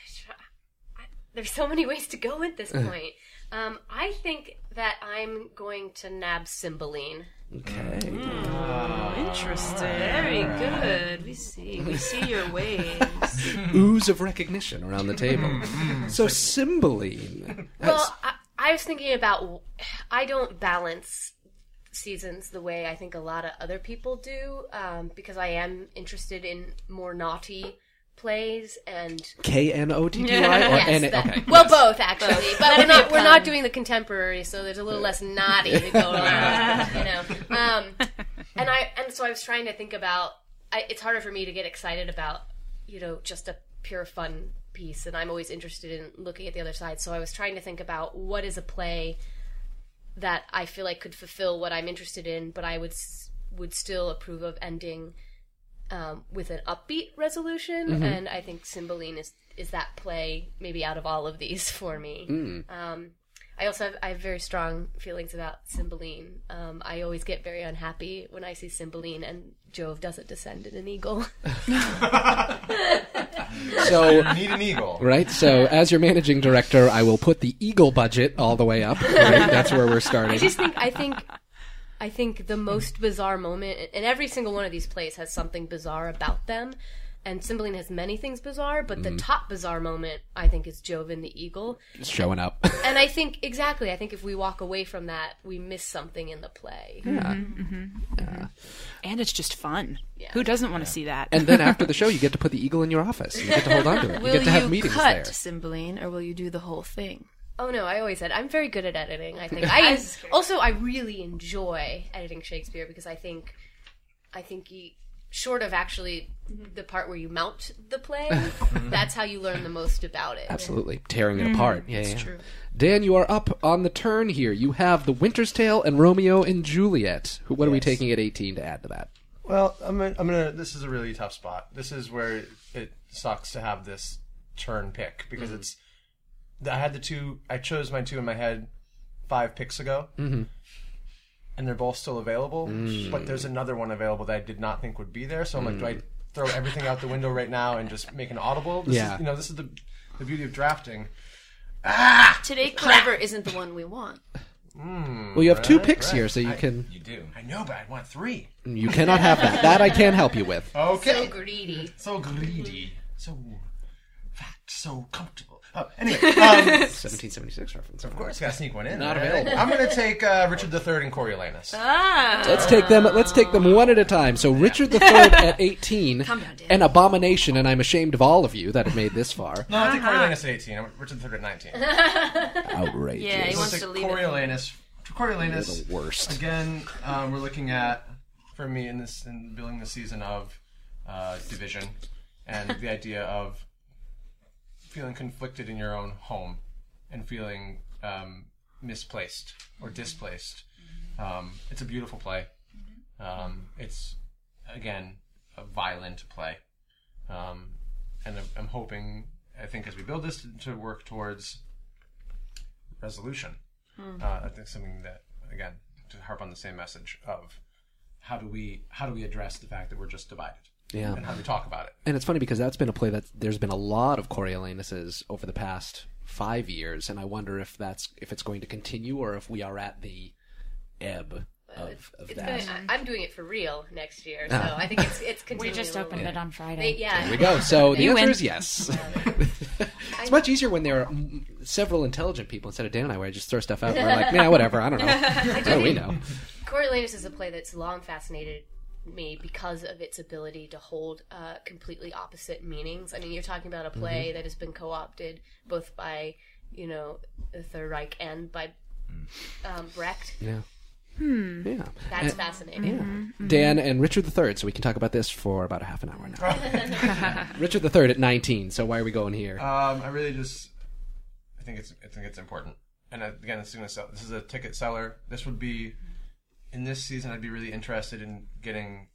I there's so many ways to go at this point. Um, I think that I'm going to nab Cymbeline. Okay. Mm, interesting. Very good. We see. We see your ways. Ooze of recognition around the table. So Cymbeline. Well, I, I was thinking about. I don't balance seasons the way I think a lot of other people do, um, because I am interested in more naughty plays and K N O T T Y or yes, N A? that, Okay. well, both actually, but we're not we're not doing the contemporary, so there's a little less naughty to go around, you know. Um, and I and so I was trying to think about. I, it's harder for me to get excited about, you know, just a pure fun piece, and I'm always interested in looking at the other side. So I was trying to think about what is a play that I feel like could fulfill what I'm interested in, but I would would still approve of ending um, with an upbeat resolution. Mm-hmm. And I think Cymbeline is is that play maybe out of all of these for me. Mm. Um, I also have I have very strong feelings about Cymbeline. Um, I always get very unhappy when I see Cymbeline and Jove doesn't descend in an eagle. So you need an eagle, right? So as your managing director, I will put the eagle budget all the way up. Right? That's where we're starting. I just think I think I think the most bizarre moment, and every single one of these plays has something bizarre about them. And Cymbeline has many things bizarre, but the mm. top bizarre moment, I think, is Jove and the eagle. Just showing up. And I think, exactly, I think if we walk away from that, we miss something in the play. Yeah. Mm-hmm, mm-hmm, yeah. Mm-hmm. And it's just fun. Yeah. Who doesn't want to yeah. see that? And then after the show, you get to put the eagle in your office. You get to hold on to it. Will you get to have you meetings cut there. Cymbeline, or will you do the whole thing? Oh, no, I always said, I'm very good at editing, I think. I Also, I really enjoy editing Shakespeare, because I think, I think you... short of actually the part where you mount the play, that's how you learn the most about it. Absolutely. Tearing it mm-hmm. apart. Yeah, it's yeah. true. Dan, you are up on the turn here. You have The Winter's Tale and Romeo and Juliet. What yes. are we taking at eighteen to add to that? Well, I'm gonna, I'm gonna. This is a really tough spot. This is where it sucks to have this turn pick, because mm-hmm. it's... I had the two... I chose my two in my head five picks ago. Mm-hmm. and they're both still available. Mm. But there's another one available that I did not think would be there. So I'm like, do I throw everything out the window right now and just make an audible? This Yeah. is, you know, this is the the beauty of drafting. Today, Clever isn't the one we want. Well, you have two Right, picks right. here, so you I- can. You do. I know, but I want three. You cannot have that. That I can help you with. Okay. So greedy. So greedy. So fat. So comfortable. Oh, anyway. Um, seventeen seventy-six reference. of course, gotta sneak one in. Not right? available. I'm gonna take uh, Richard the Third and Coriolanus. Ah. Let's take them. Let's take them one at a time. So Richard the Third at eighteen, Calm down, Dan. an abomination, and I'm ashamed of all of you that have made this far. No, I'll take Coriolanus at eighteen. I'm Richard the Third at nineteen. Outrageous. Yeah, he Let's wants take to leave it. Coriolanus. To Coriolanus. You're the worst. Again, um, we're looking at, for me, in this in building the season of uh, division, and the idea of feeling conflicted in your own home and feeling um, misplaced or displaced. Um, it's a beautiful play. Um, it's again a violent play, um, and I'm, I'm hoping, I think, as we build this, to, to work towards resolution. Uh, I think something that, again, to harp on the same message of how do we how do we address the fact that we're just divided, Yeah. and how do we talk about it? And it's funny because that's been a play that there's been a lot of Coriolanuses over the past five years, and I wonder if that's if it's going to continue or if we are at the ebb of, of It's that. gonna, I- I'm doing it for real next year, so I think it's it's We continuing. just a little opened bit. it on Friday. They- yeah. There we go. So the You answer win. is yes. It's much easier when there are mm, several intelligent people instead of Dan and I, where I just throw stuff out. And we're like, yeah, whatever. I don't know. What do we know? Coriolanus is a play that's long fascinated me because of its ability to hold uh, completely opposite meanings. I mean, you're talking about a play that has been co-opted both by, you know, the Third Reich and by um, Brecht. Yeah. Yeah. That's And- fascinating. Dan and Richard the Third. So we can talk about this for about a half an hour now. Richard the Third at nineteen. So why are we going here? Um, I really just, I think it's, I think it's important. And uh, again, it's gonna sell. This is a ticket seller. This would be, in this season, I'd be really interested in getting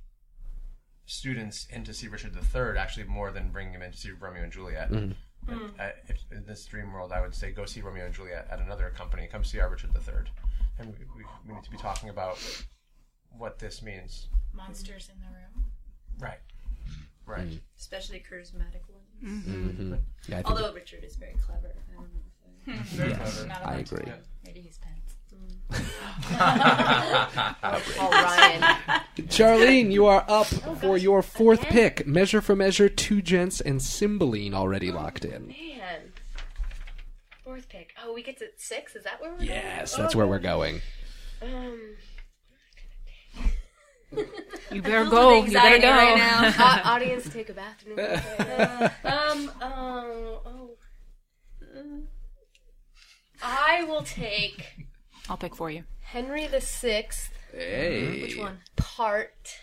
students in to see Richard the Third, actually more than bringing them in to see Romeo and Juliet. But, uh, if, in this dream world, I would say go see Romeo and Juliet at another company. Come see our Richard the Third, and we, we, we need to be talking about what this means. Monsters in the room. Right. Right. Especially charismatic ones. Mm-hmm. Yeah, I think Although Richard is very clever. I don't know if I... Very clever. Not I about agree. to- Maybe he's pens. Paul Ryan. Charlene, you are up for your fourth Again? pick. Measure for Measure, Two Gents, and Cymbeline already locked in. Man. Fourth pick. Oh, we get to six? Is that where we're Yes, going? that's where we're going. Um, You better go. You better anxiety go. right now. uh, audience, take a bathroom. Okay. um, um, oh. Uh, I will take I'll pick for you. Henry the Sixth, Hey. Which one? part.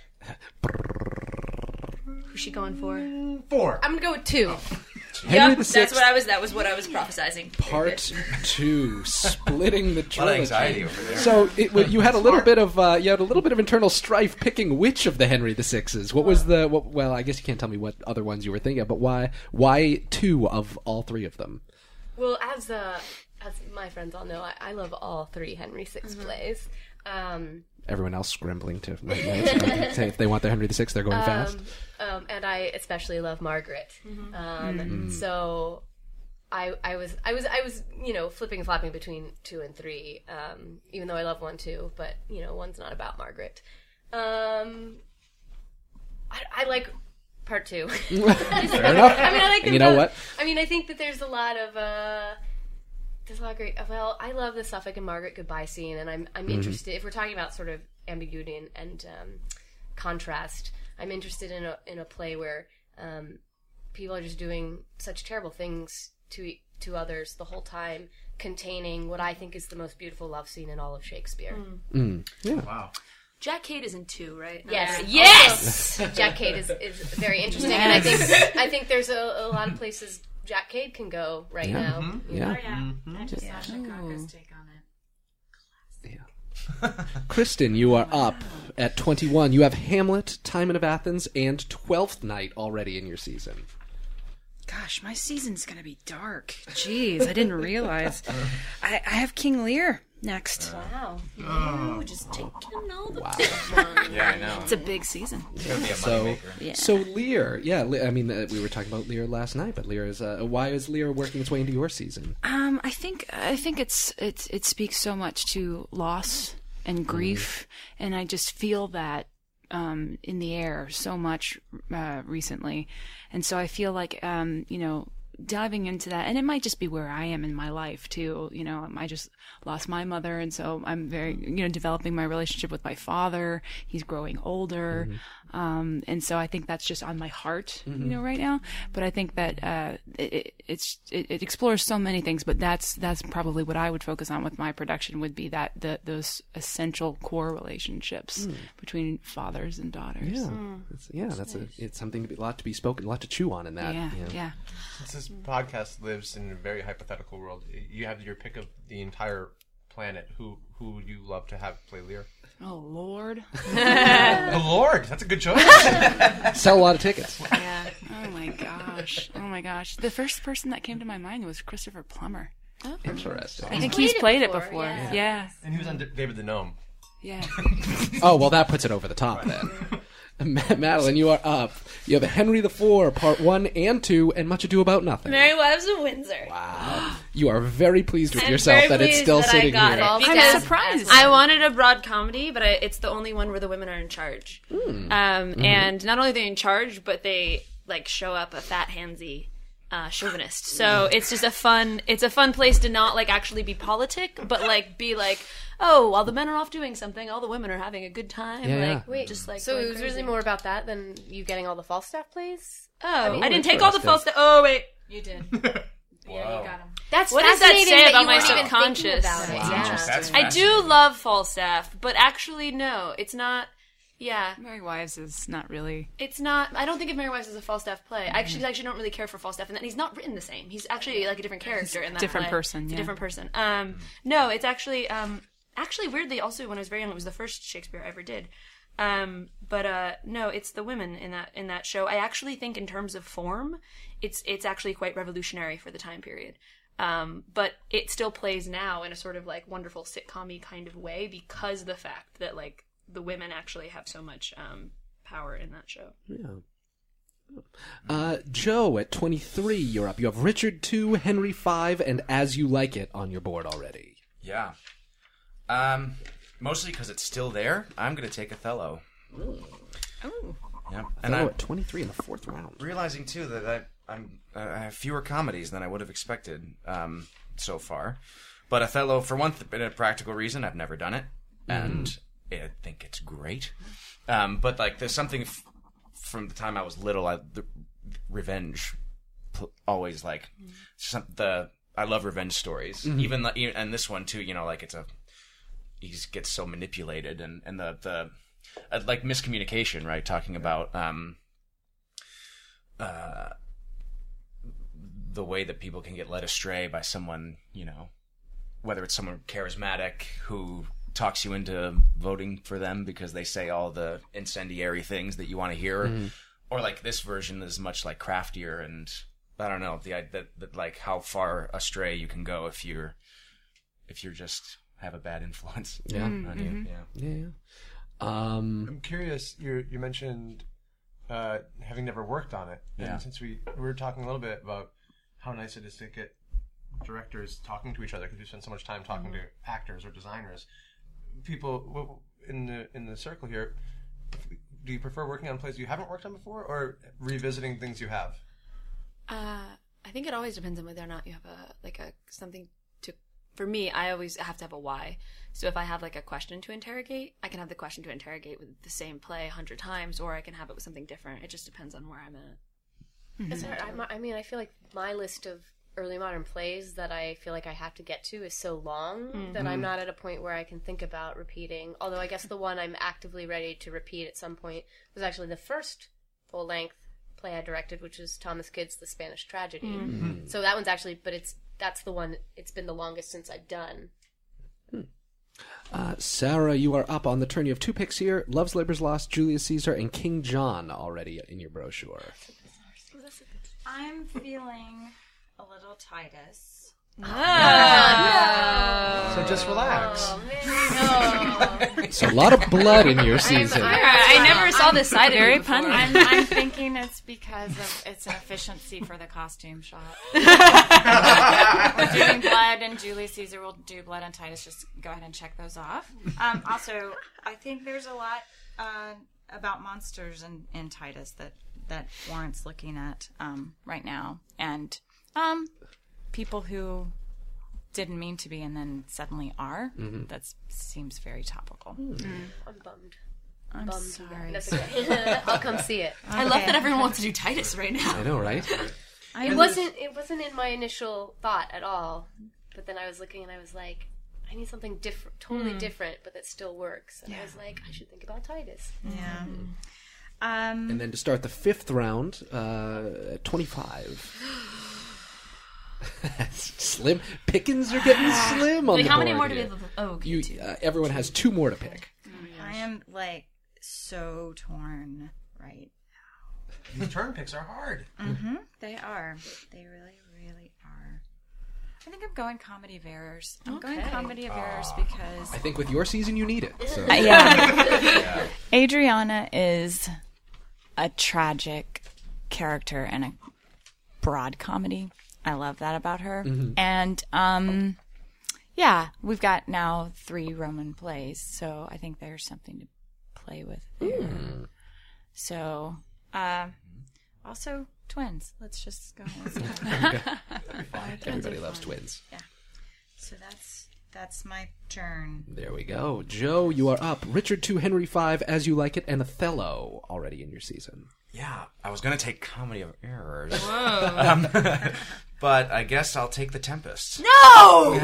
Who's she going for? Four. I'm gonna go with two. Henry Yep, the that's Sixth, what I was. That was what I was prophesizing. Part Two, splitting the A lot of trilogy. anxiety over there. So it, well, you had a little bit of uh, you had a little bit of internal strife picking which of the Henry the Sixes. What was the what, well? I guess you can't tell me what other ones you were thinking of, but why why two of all three of them? Well, as uh, as my friends all know, I, I love all three Henry Six plays. Um, Everyone else scrambling to say if they want their Henry the Sixth, they're going fast. um, um, and I especially love Margaret. Um, So I I was I was I was you know flipping and flopping between two and three. Um, even though I love one too, but you know one's not about Margaret. Um, I, I like part two. Fair enough. I mean, I like And them you know both. what? I mean, I think that there's a lot of uh, there's a lot of great. Well, I love the Suffolk and Margaret goodbye scene, and I'm I'm interested. If we're talking about sort of ambiguity and, and um, contrast, I'm interested in a in a play where um, people are just doing such terrible things to e- to others the whole time, containing what I think is the most beautiful love scene in all of Shakespeare. Wow. Jack Cade is in two, right? Yes, Okay. yes. Jack Cade is, is very interesting, and I think I think there's a, a lot of places Jack Cade can go right Yeah. now. Yeah. yeah. I just saw Chicago's take on it. Kristen, you are up at twenty-one. You have Hamlet, Timon of Athens, and Twelfth Night already in your season. Gosh, my season's gonna be dark. Jeez, I didn't realize. I, I have King Lear Next. Wow. Oh. You just taking all the Wow. big ones. Yeah, I know. It's a big season. It's gonna be a So, moneymaker. Yeah. so Lear, yeah, Le- I mean, uh, we were talking about Lear last night, but Lear is, uh, why is Lear working its way into your season? Um, I think I think it's it it speaks so much to loss and grief, and I just feel that um, in the air so much uh, recently, and so I feel like um, you know. diving into that, and it might just be where I am in my life too. You know, I just lost my mother, and so I'm very, you know, developing my relationship with my father. He's growing older, mm-hmm. um, and so I think that's just on my heart, mm-hmm. you know, right now. But I think that uh, it, it, it's it, it explores so many things. But that's that's probably what I would focus on with my production would be that the those essential core relationships mm. between fathers and daughters. Yeah, mm. it's, yeah, that's a it's something to be, a lot to be spoken, a lot to chew on in that. Yeah, you know. yeah. Since this podcast lives in a very hypothetical world, you have your pick of the entire planet. Who who would you love to have play Lear? Oh Lord! Oh Lord, that's a good choice. Sell a lot of tickets. Yeah. Oh my gosh. Oh my gosh. The first person that came to my mind was Christopher Plummer. Oh. Interesting. I think played he's it played before, it before. yeah. Yeah. And he was on D- David the Gnome. Yeah. Oh well, that puts it over the top then. Ma- Madeline, you are up. You have Henry the Four, Part One and Two, and Much Ado About Nothing. Merry Wives of Windsor. Wow, you are very pleased with I'm yourself very that it's pleased still that sitting I got here. it I'm because surprised. I wanted a broad comedy, but I, it's the only one where the women are in charge. Mm. Um, Mm-hmm. And not only are they in charge, but they like show up a fat handsy uh, chauvinist. So it's just a fun. It's a fun place to not like actually be politic, but like be like, oh, while the men are off doing something, all the women are having a good time. Yeah, like, yeah. Wait, just like so going it was crazy. really more about that than you getting all the Falstaff plays? Oh, I, mean- didn't take all the Interesting. false. St- oh wait, You did. Wow. Yeah, you got him. That's What does that fascinating say that about you my weren't even thinking subconscious? about it. Wow. Yeah. That's I do fascinating. love Falstaff, but actually no, it's not. Yeah, Merry Wives is not really. it's not. I don't think of Merry Wives as a Falstaff play. I actually actually don't really care for Falstaff, and that he's not written the same. He's actually like a different character in that different play. person, It's a yeah. different person. Um, no, it's actually um, actually weirdly also when I was very young, it was the first Shakespeare I ever did. Um, but uh, no, it's the women in that in that show. I actually think in terms of form, it's it's actually quite revolutionary for the time period. Um, but it still plays now in a sort of like wonderful sitcom-y kind of way because of the fact that like the women actually have so much um, power in that show. Yeah. Uh, Joe, at twenty-three, you're up. You have Richard Two, Henry Five, and As You Like It on your board already. Yeah. Um, mostly because it's still there. I'm gonna take Othello. Oh. Yep. And And I'm at twenty-three in the fourth round. realizing too that I, I'm uh, I have fewer comedies than I would have expected um, so far. But Othello, for one th- a practical reason, I've never done it, and I think it's great. Um, but like, there's something f- from the time I was little. I, the revenge pl- always like some, the. I love revenge stories, even like, even- and this one too. You know, like it's a he just gets so manipulated, and and the the uh, like miscommunication, right? Talking about um, uh, the way that people can get led astray by someone, you know, whether it's someone charismatic who talks you into voting for them because they say all the incendiary things that you want to hear, Mm-hmm. or like this version is much like craftier, and I don't know the that, that like how far astray you can go if you're if you're just have a bad influence Yeah. on you. Yeah. Yeah, yeah. Um, I'm curious. You you mentioned uh, having never worked on it, and Yeah. since we, we were talking a little bit about how nice it is to get directors talking to each other because we spend so much time talking to actors or designers. People w- in the in the circle here, do you prefer working on plays you haven't worked on before, or revisiting things you have? Uh, I think it always depends on whether or not you have a like a something to. For me, I always have to have a why. So if I have like a question to interrogate, I can have the question to interrogate with the same play a hundred times, or I can have it with something different. It just depends on where I'm at. Is there- I, I mean, I feel like my list of early modern plays that I feel like I have to get to is so long that I'm not at a point where I can think about repeating. Although I guess the one I'm actively ready to repeat at some point was actually the first full-length play I directed, which is Thomas Kidd's The Spanish Tragedy. So that one's actually, but it's that's the one, it's been the longest since I've done. uh, Sarah, you are up on the turn. You have two picks here: Love's Labor's Lost, Julius Caesar, and King John already in your brochure. I'm feeling a little Titus. Ah. So just relax. Oh, man, no. So a lot of blood in your season. I never saw this side of Very you before. punny. I'm, I'm thinking it's because of it's an efficiency for the costume shop. We're doing blood, and Julius Caesar will do blood on Titus. Just go ahead and check those off. Um, also, I think there's a lot uh, about monsters in, in Titus that that warrants looking at um, right now, and um, people who didn't mean to be and then suddenly are. Mm-hmm. That seems very topical. Mm. I'm bummed. I'm Bummed. sorry. That's okay. I'll come see it. I love that everyone wants to do Titus right now. I know, right? It wasn't. It wasn't in my initial thought at all. But then I was looking and I was like, I need something different, totally different, but that still works. And I was like, I should think about Titus. Yeah. Um, And then to start the fifth round, uh, twenty-five. Slim pickings are getting slim on Wait, the how board many more do we here. have? Oh, okay, You, two. uh, everyone has two more to pick. I am like so torn right These turn picks are hard. Mm-hmm. They are. They really, really are. I think I'm going Comedy of Errors. I'm going Okay. Comedy of Errors because I think with your season, you need it. So. Uh, yeah. Adriana is a tragic character and a broad comedy. I love that about her. Mm-hmm. And um, yeah, we've got now three Roman plays, so I think there's something to play with there. Mm. So, uh, also twins. Let's just go ahead and say Everybody loves twins. So that's that's my turn. There we go. Joe, you are up. Richard two, Henry five, As You Like It, and Othello already in your season. Yeah, I was gonna take Comedy of Errors. Whoa. um, but I guess I'll take The Tempest. No!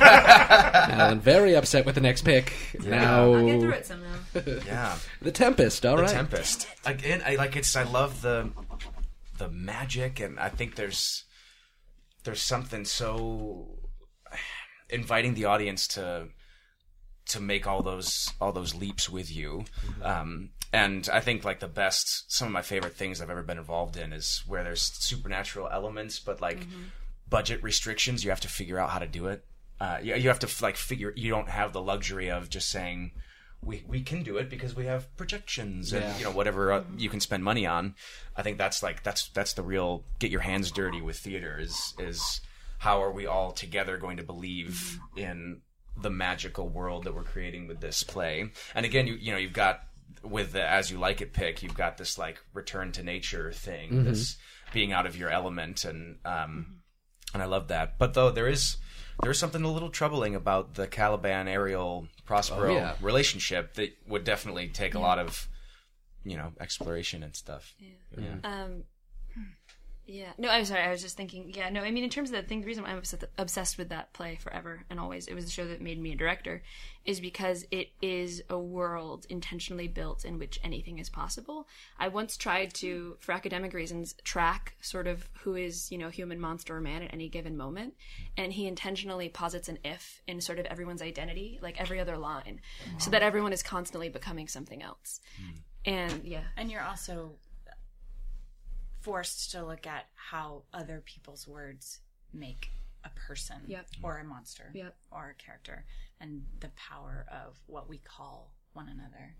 Alan, very upset with the next pick. Now, I'll get through it somehow. Yeah, The Tempest, all The right. Tempest. Again, I like it's. I love the the magic, and I think there's there's something so inviting the audience to to make all those all those leaps with you. Um, and I think like the best, some of my favorite things I've ever been involved in is where there's supernatural elements, but like budget restrictions. You have to figure out how to do it. Uh, you, you have to like figure. You don't have the luxury of just saying we we can do it because we have projections and Yeah. you know whatever uh, you can spend money on. I think that's like that's that's the real get your hands dirty with theater is is how are we all together going to believe in the magical world that we're creating with this play. And again, you you know you've got with the As You Like It pick, you've got this like return to nature thing, Mm-hmm. this being out of your element, and um and I love that. But though there is there is something a little troubling about the Caliban Ariel Prospero Oh, yeah. relationship that would definitely take a lot of you know exploration and stuff. Yeah. Um, yeah. No, I'm sorry. I was just thinking. Yeah. No, I mean, in terms of the thing, the reason why I'm obsessed, obsessed with that play forever and always, it was the show that made me a director, is because it is a world intentionally built in which anything is possible. I once tried to, for academic reasons, track sort of who is, you know, human, monster, or man at any given moment, and he intentionally posits an if in sort of everyone's identity, like every other line, so that everyone is constantly becoming something else. And yeah. And you're also forced to look at how other people's words make a person Yep. or a monster Yep. or a character, and the power of what we call one another.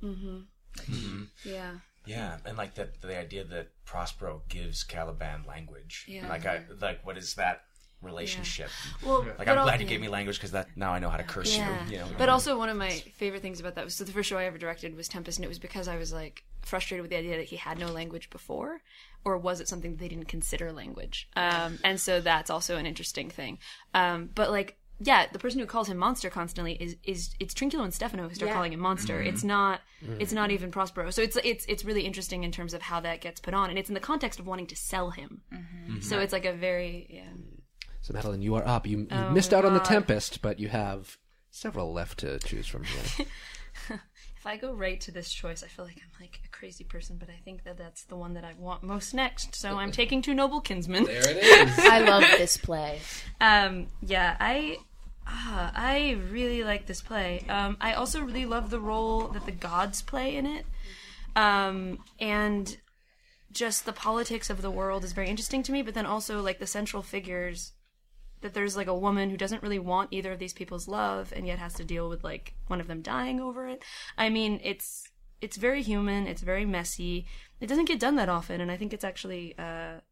Yeah. Yeah, and like that the idea that Prospero gives Caliban language. Yeah. Like I like what is that relationship? Well, Like but I'm al- glad you yeah. gave me language because that now I know how to curse Yeah. you. You know. But also one of my favorite things about that was so the first show I ever directed was Tempest, and it was because I was like frustrated with the idea that he had no language before, or was it something that they didn't consider language? Um, and so that's also an interesting thing. Um, but like, yeah, the person who calls him monster constantly is is it's Trinculo and Stefano who start Yeah. calling him monster. Mm-hmm. It's not it's not even Prospero. So it's it's it's really interesting in terms of how that gets put on, and it's in the context of wanting to sell him. So it's like a very yeah. So, Madeline, you are up. You, you Oh, missed out on the God. Tempest, but you have several left to choose from here. If I go right to this choice, I feel like I'm like a crazy person, but I think that that's the one that I want most next. So I'm taking Two Noble Kinsmen. There it is. I love this play. Um, yeah, I ah, I really like this play. Um, I also really love the role that the gods play in it, um, and just the politics of the world is very interesting to me. But then also like the central figures that there's like a woman who doesn't really want either of these people's love and yet has to deal with like one of them dying over it. I mean, it's it's very human, it's very messy. It doesn't get done that often, and I think it's actually uh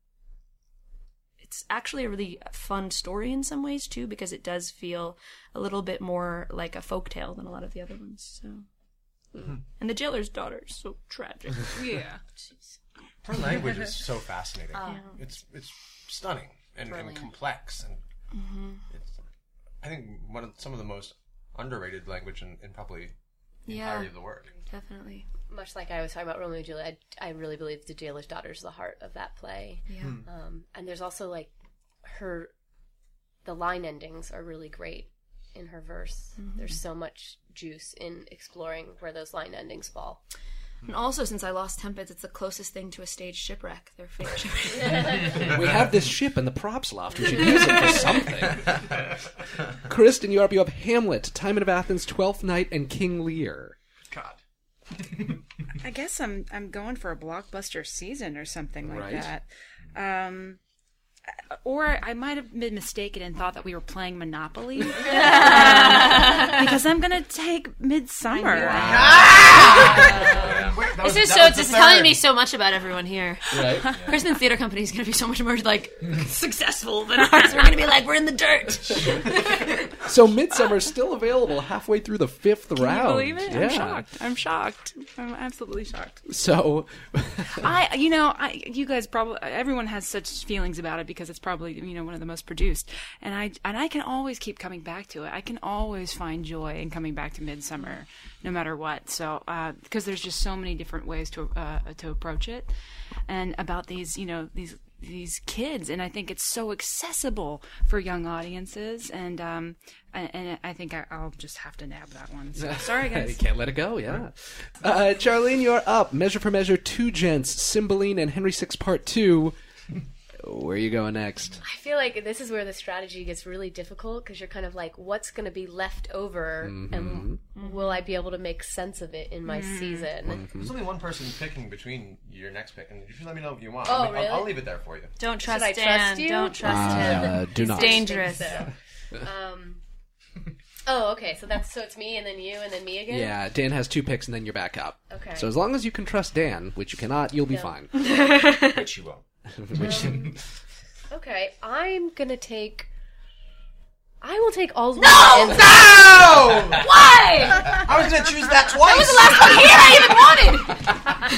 it's actually a really fun story in some ways too, because it does feel a little bit more like a folktale than a lot of the other ones. So mm-hmm. And the jailer's daughter is so tragic. Yeah. Her language is so fascinating. Oh. Yeah. It's it's stunning and, and complex, and Mm-hmm. it's I think one of some of the most underrated language in, in probably the Yeah. entirety of the work. Definitely. Much like I was talking about Romeo and Juliet, I, I really believe the jailer's daughter is the heart of that play. Yeah. Um, and there's also like her, the line endings are really great in her verse. Mm-hmm. There's so much juice in exploring where those line endings fall. And also, since I lost Tempest, it's the closest thing to a staged shipwreck. Their fake shipwreck. We have this ship in the props loft. We should use it for something. Kristen, you, are, you have Hamlet, Timon of Athens, Twelfth Night, and King Lear. God. I guess I'm I'm going for a blockbuster season or something like Right. that. Um, or I might have been mistaken and thought that we were playing Monopoly. um, because I'm going to take Midsummer. Wait, that This was- is that so. was It's the just telling third. me so much about everyone here. Right? Kristen's theater company is going to be so much more like successful than ours. We're going to be like we're in the dirt. So Midsummer's still available halfway through the fifth Can round. you believe it? Yeah. I'm shocked. I'm shocked. I'm absolutely shocked. So, I, you know, I, you guys probably, everyone has such feelings about it because it's probably, you know, one of the most produced. And I, and I can always keep coming back to it. I can always find joy in coming back to Midsummer, no matter what. So, uh, because there's just so many different ways to, uh, to approach it. And about these, you know, these, these kids, and I think it's so accessible for young audiences, and um, and, and I think I, I'll just have to nab that one. So, sorry, you guys. can't let it go, yeah. Uh, Charlene, you're up. Measure for Measure, Two Gents, Cymbeline, and Henry Six Part Two. Where are you going next? I feel like this is where the strategy gets really difficult because you're kind of like, what's going to be left over, and will I be able to make sense of it in my season? There's only one person picking between your next pick, and you should let me know what you want. Oh, I mean, really? I'll, I'll leave it there for you. Don't trust I Dan. trust you? Don't trust Uh, him. do It's not. dangerous. Um, oh, okay. So that's so it's me and then you and then me again. Yeah, Dan has two picks, and then you're back up. Okay. So as long as you can trust Dan, which you cannot, you'll be No. fine. Which you will. Which, Okay, I'm gonna take. I will take All's No! Well. No! Why? I was going to choose that twice! I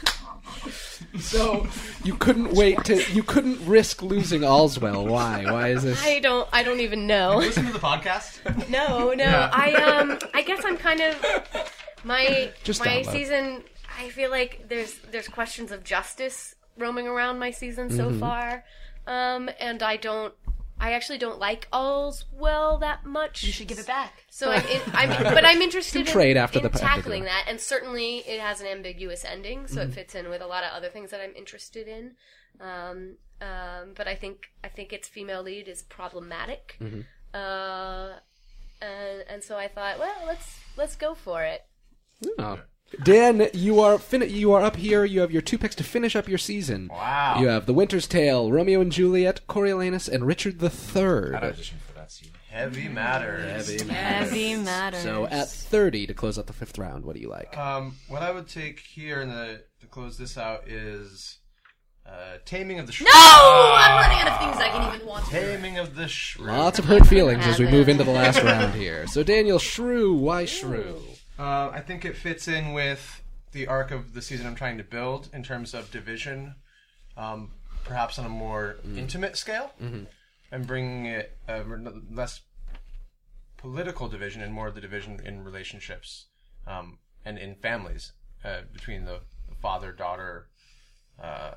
so you couldn't wait to. You couldn't risk losing Allswell. Why? Why is this? I don't. I don't even know. Listen to the podcast. No, no. I um. I guess I'm kind of my Just my download. season. I feel like there's there's questions of justice roaming around my season so Mm-hmm. far, um, and I don't. I actually don't like All's Well that much. You should give it back. So I'm, in, I'm but I'm interested in, trade after in the tackling epic. that, and certainly it has an ambiguous ending, so it fits in with a lot of other things that I'm interested in. Um, um, but I think I think its female lead is problematic, uh, and and so I thought, well, let's let's go for it. Oh. Dan, you are fin- you are up here. You have your two picks to finish up your season. Wow. You have The Winter's Tale, Romeo and Juliet, Coriolanus, and Richard the I'd Third. audition for that scene. Heavy matters. Heavy matters. So at thirty to close out the fifth round, what do you like? Um, what I would take here in the, to close this out is uh, Taming of the Shrew. No, I'm running out of things I can even want. Taming of the Shrew. Lots of hurt feelings as we move into the last round here. So Daniel, Shrew, why Shrew? Uh, I think it fits in with the arc of the season I'm trying to build in terms of division, um, perhaps on a more intimate scale, and bringing it uh, less political division and more of the division in relationships um, and in families uh, between the father-daughter uh,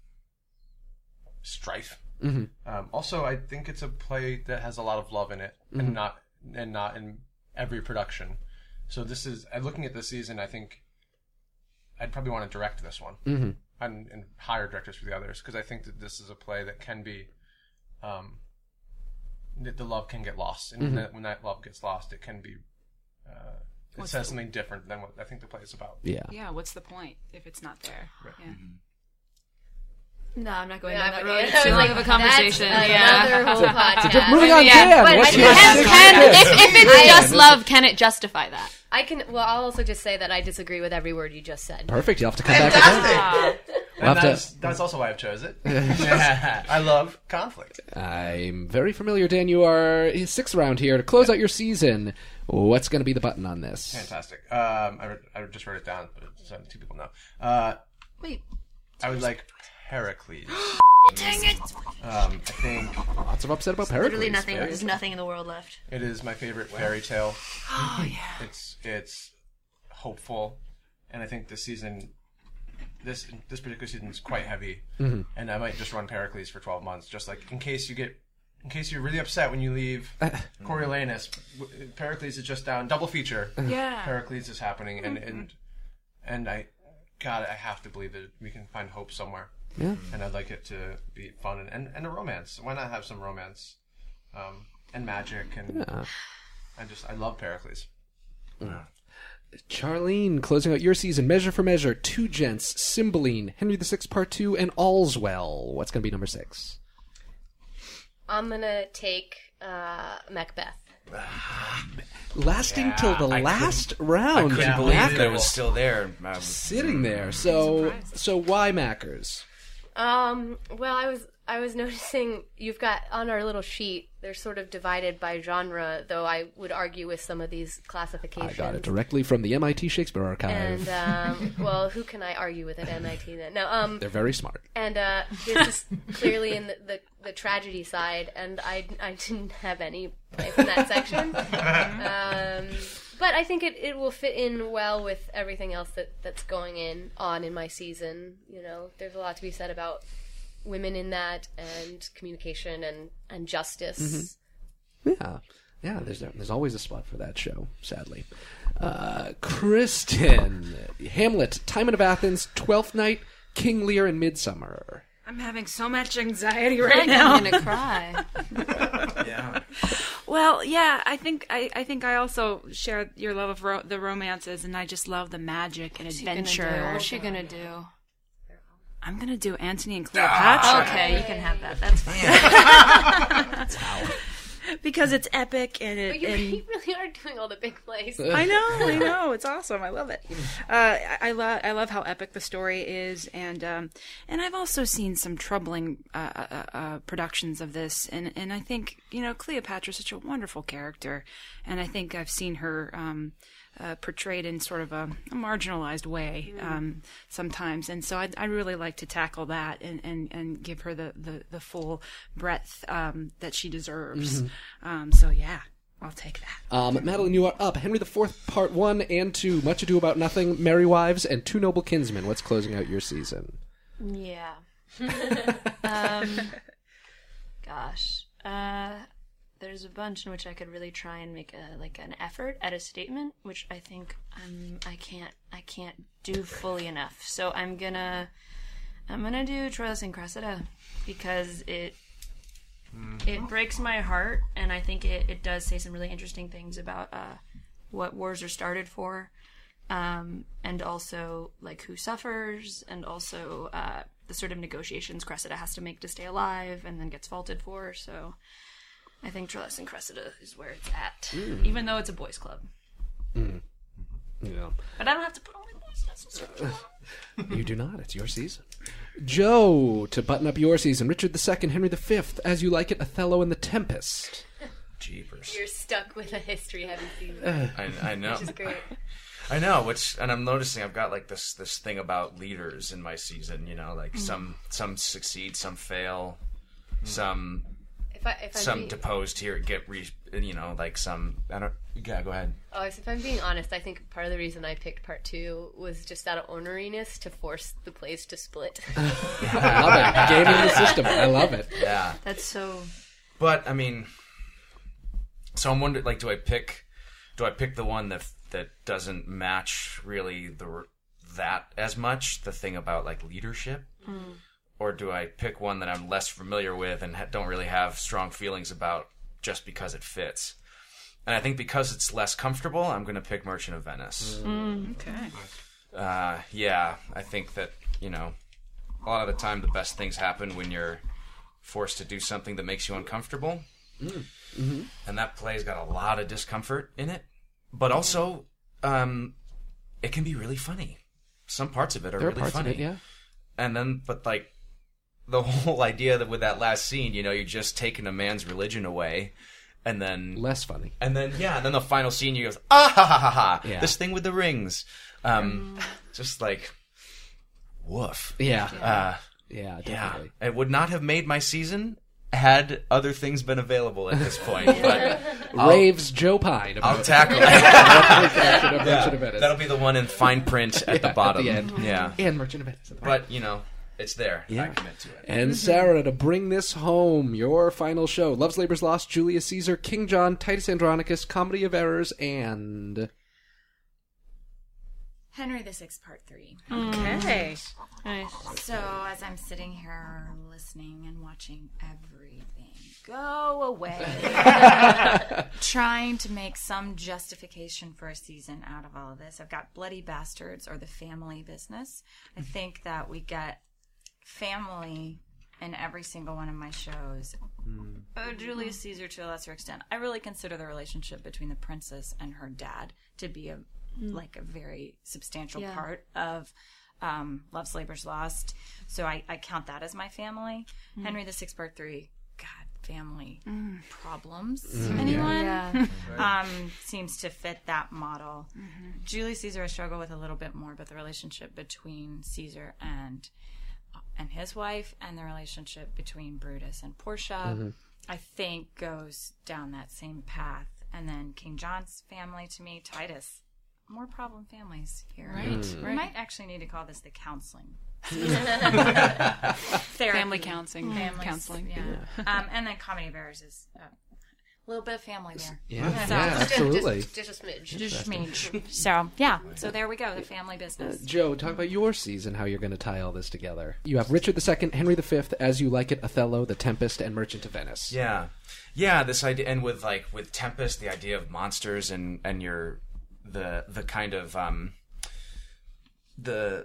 strife. Um, also, I think it's a play that has a lot of love in it, and not and not in every production. So this is, uh, looking at this season, I think I'd probably want to direct this one Mm-hmm. and, and hire directors for the others, because I think that this is a play that can be, um, that the love can get lost, and when, that, when that love gets lost, it can be, uh, it What's says the- something different than what I think the play is about. Yeah. Yeah, what's the point if it's not there? Yeah. No, I'm not going Yeah, down that but- road. yeah, It's I too was long like, of a conversation. That's Yeah. another whole podcast. Moving on, Yeah, Dan. but What's I your can- sixth Can, pick? if, if it's just love, can it justify that? I can. Well, I'll also just say that I disagree with every word you just said. Perfect. You'll have to come back to that. We'll And have to- that's, that's also why I've chose it. I love conflict. I'm very familiar, Dan. You are sixth round here to close out your season. What's going to be the button on this? Fantastic. Um, I, re- I just wrote it down, but so two people know. Uh, Wait. I would like Pericles. Dang it! Um, I think Lots of upset about Pericles. Literally nothing. yeah. There's nothing in the world left. it is my favorite fairy tale. Oh, yeah. It's it's hopeful, and I think this season, this this particular season is quite heavy, Mm-hmm. and I might just run Pericles for twelve months, just like in case you get, in case you're really upset when you leave Coriolanus. w- Pericles is just down, double feature. Yeah. Pericles is happening, and and and I, God, I have to believe that we can find hope somewhere. Yeah. And I'd like it to be fun and, and, and a romance. Why not have some romance, um, and magic and Yeah. I just I love Pericles. Charlene, closing out your season, Measure for Measure, Two Gents, Cymbeline, Henry the Sixth Part Two, and All's Well. What's going to be number six? I'm gonna take uh, Macbeth. Lasting till the I last round. I couldn't Yeah, believe Mac- that it was still there. I was- Sitting there. So, so why Mackers? Um. Well, I was I was noticing you've got on our little sheet. They're sort of divided by genre, though I would argue with some of these I classifications. got it directly from the M I T Shakespeare Archive. And um, well, who can I argue with at M I T then? No. Um. They're very smart. And uh, this is clearly in the, the, the tragedy side, and I, I didn't have any place in that section. Um, but I think it, it will fit in well with everything else that, that's going in on in my season. You know, there's a lot to be said about women in that, and communication and, and justice. Yeah. Yeah, there's there's always a spot for that show, sadly. Uh, Kristen, Hamlet, Timon of Athens, Twelfth Night, King Lear, and Midsummer. I'm having so much anxiety I right think now. I'm gonna cry. Yeah. Well, yeah, I think I, I think I also share your love of ro- the romances, and I just love the magic and What's she gonna do? adventure. What's she gonna do? I'm gonna do Antony and Cleopatra. Okay, you can have that. That's fine. Because it's epic and it. But you, and you really are doing all the big plays. I know, I know, it's awesome. I love it. Uh, I, I love, I love how epic the story is, and um, and I've also seen some troubling uh, uh, uh, productions of this, and and I think you know Cleopatra is such a wonderful character, and I think I've seen her. Um, Uh, portrayed in sort of a, a marginalized way um, sometimes, and so I'd, I'd really like to tackle that and, and, and give her the, the, the full breadth um, that she deserves. Um, so yeah, I'll take that. Um, Madeline, you are up. Henry the Fourth, Part One and Two, Much Ado About Nothing, Merry Wives, and Two Noble Kinsmen. What's closing out your season? Yeah. um, gosh. Uh, there's a bunch in which I could really try and make a like an effort at a statement, which I think I'm I can't I can't do fully enough. So I'm gonna I'm gonna do Troilus and Cressida because it it breaks my heart, and I think it, it does say some really interesting things about uh, what wars are started for. Um, and also like who suffers, and also uh, the sort of negotiations Cressida has to make to stay alive, and then gets faulted for. So I think Troilus and Cressida is where it's at, Mm. even though it's a boys' club. Mm. Yeah. But I don't have to put on my boys' necessarily. You do not. It's your season. Joe, to button up your season, Richard the Second, Henry the Fifth, As You Like It, Othello, and The Tempest. Jeepers. You're stuck with a history-heavy season, I, I know. which is great. I know, which, and I'm noticing I've got like this this thing about leaders in my season. You know, like Mm. some some succeed, some fail, some If I if I'm some being, deposed here get re, you know, like some. I don't. Yeah, go ahead. oh, if I'm being honest, I think part of the reason I picked part two was just out of orneriness to force the plays to split. I love it. Gaming the system. I love it. Yeah, That's so. but I mean, so I'm wondering, like, do I pick, do I pick the one that that doesn't match really the that as much, the thing about like leadership, Mm. or do I pick one that I'm less familiar with and ha- don't really have strong feelings about just because it fits? And I think because it's less comfortable, I'm going to pick Merchant of Venice. Okay. Uh, yeah, I think that, you know, a lot of the time the best things happen when you're forced to do something that makes you uncomfortable. Mm. Mm-hmm. And that play's got a lot of discomfort in it. But also, um, it can be really funny. Some parts of it are there really are parts funny. Of it, yeah. And then, but like, the whole idea that with that last scene, you know, you're just taking a man's religion away. And then... Less funny. And then, yeah, and then the final scene, you go, ah, ha, ha, ha, ha. Yeah. This thing with the rings. Um, just like, woof. Yeah. Uh, yeah, yeah. definitely. It would not have made my season had other things been available at this point. But Raves Joe Pine. About I'll tackle it. yeah. That'll be the one in fine print at yeah, the bottom. At the end. Yeah. And Merchant of Venice. But, you know, it's there. Yeah. I commit to it. And Sarah, to bring this home, your final show, Love's Labor's Lost, Julius Caesar, King John, Titus Andronicus, Comedy of Errors, and... Henry the Sixth, Part Three. Okay. Nice. So as I'm sitting here listening and watching everything go away, trying to make some justification for a season out of all of this, I've got Bloody Bastards, or The Family Business. I think that we get family in every single one of my shows. Mm. Uh, Julius Caesar to a lesser extent. I really consider the relationship between the princess and her dad to be a like a very substantial Yeah. part of um, Love's Labor's Lost. So I, I count that as my family. Mm. Henry the Sixth, Part Three. God, family mm. problems. Mm. Anyone? Yeah. um, seems to fit that model. Mm-hmm. Julius Caesar I struggle with a little bit more, but the relationship between Caesar and and his wife, and the relationship between Brutus and Portia, mm-hmm. I think goes down that same path. And then King John's family, to me, Titus. More problem families here. Right. Mm. right. We might actually need to call this the counseling. Family counseling. Families, counseling. Yeah. um, and then Comedy of Errors is uh, a little bit of family there. Yeah, So- yeah, absolutely. Just, just a smidge. Just smidge. So, yeah. So there we go. The family business. Joe, talk about your season, how you're going to tie all this together. You have Richard the Second, Henry the Fifth, As You Like It, Othello, The Tempest, and Merchant of Venice. Yeah. Yeah, this idea, and with like with Tempest, the idea of monsters and and your the the kind of um the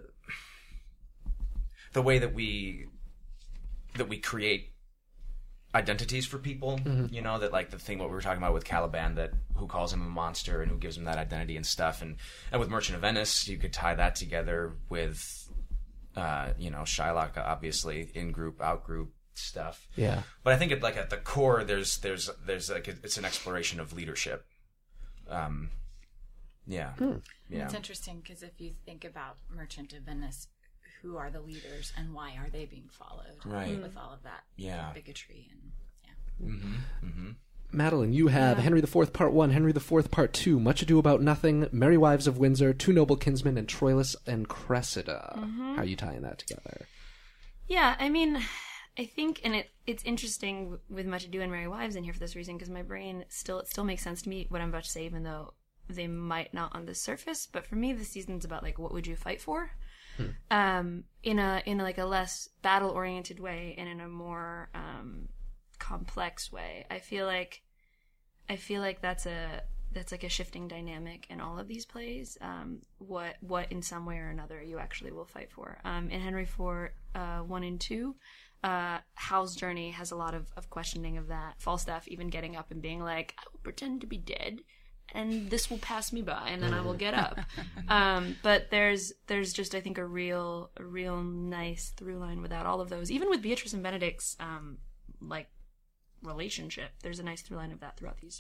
the way that we that we create identities for people, mm-hmm. you know, that like the thing what we were talking about with Caliban, that who calls him a monster and who gives him that identity and stuff, and and with Merchant of Venice, you could tie that together with uh you know, Shylock, obviously, in group, out group stuff. Yeah. But I think at like at the core, there's there's there's like a, it's an exploration of leadership. Um, yeah, hmm. yeah. It's interesting because if you think about Merchant of Venice, who are the leaders and why are they being followed? Right. With all of that Yeah. bigotry and yeah. Mm-hmm. Mm-hmm. Madeline, you have Yeah. Henry the Fourth Part One, Henry the Fourth Part Two, Much Ado About Nothing, Merry Wives of Windsor, Two Noble Kinsmen, and Troilus and Cressida. Mm-hmm. How are you tying that together? Yeah, I mean, I think, and it it's interesting with Much Ado and Merry Wives in here for this reason, because my brain still it still makes sense to me what I'm about to say, even though they might not on the surface. But for me, the season's about like, what would you fight for? Hmm. Um, in a in like a less battle oriented way, and in a more um, complex way. I feel like I feel like that's a that's like a shifting dynamic in all of these plays. Um, what what in some way or another you actually will fight for. Um, in Henry four, uh, one and two. Uh, Hal's journey has a lot of, of questioning of that. Falstaff even getting up and being like, I will pretend to be dead, and this will pass me by, and then I will get up. um, but there's there's just, I think, a real a real nice through line without all of those. Even with Beatrice and Benedict's um, like relationship, there's a nice through line of that throughout these.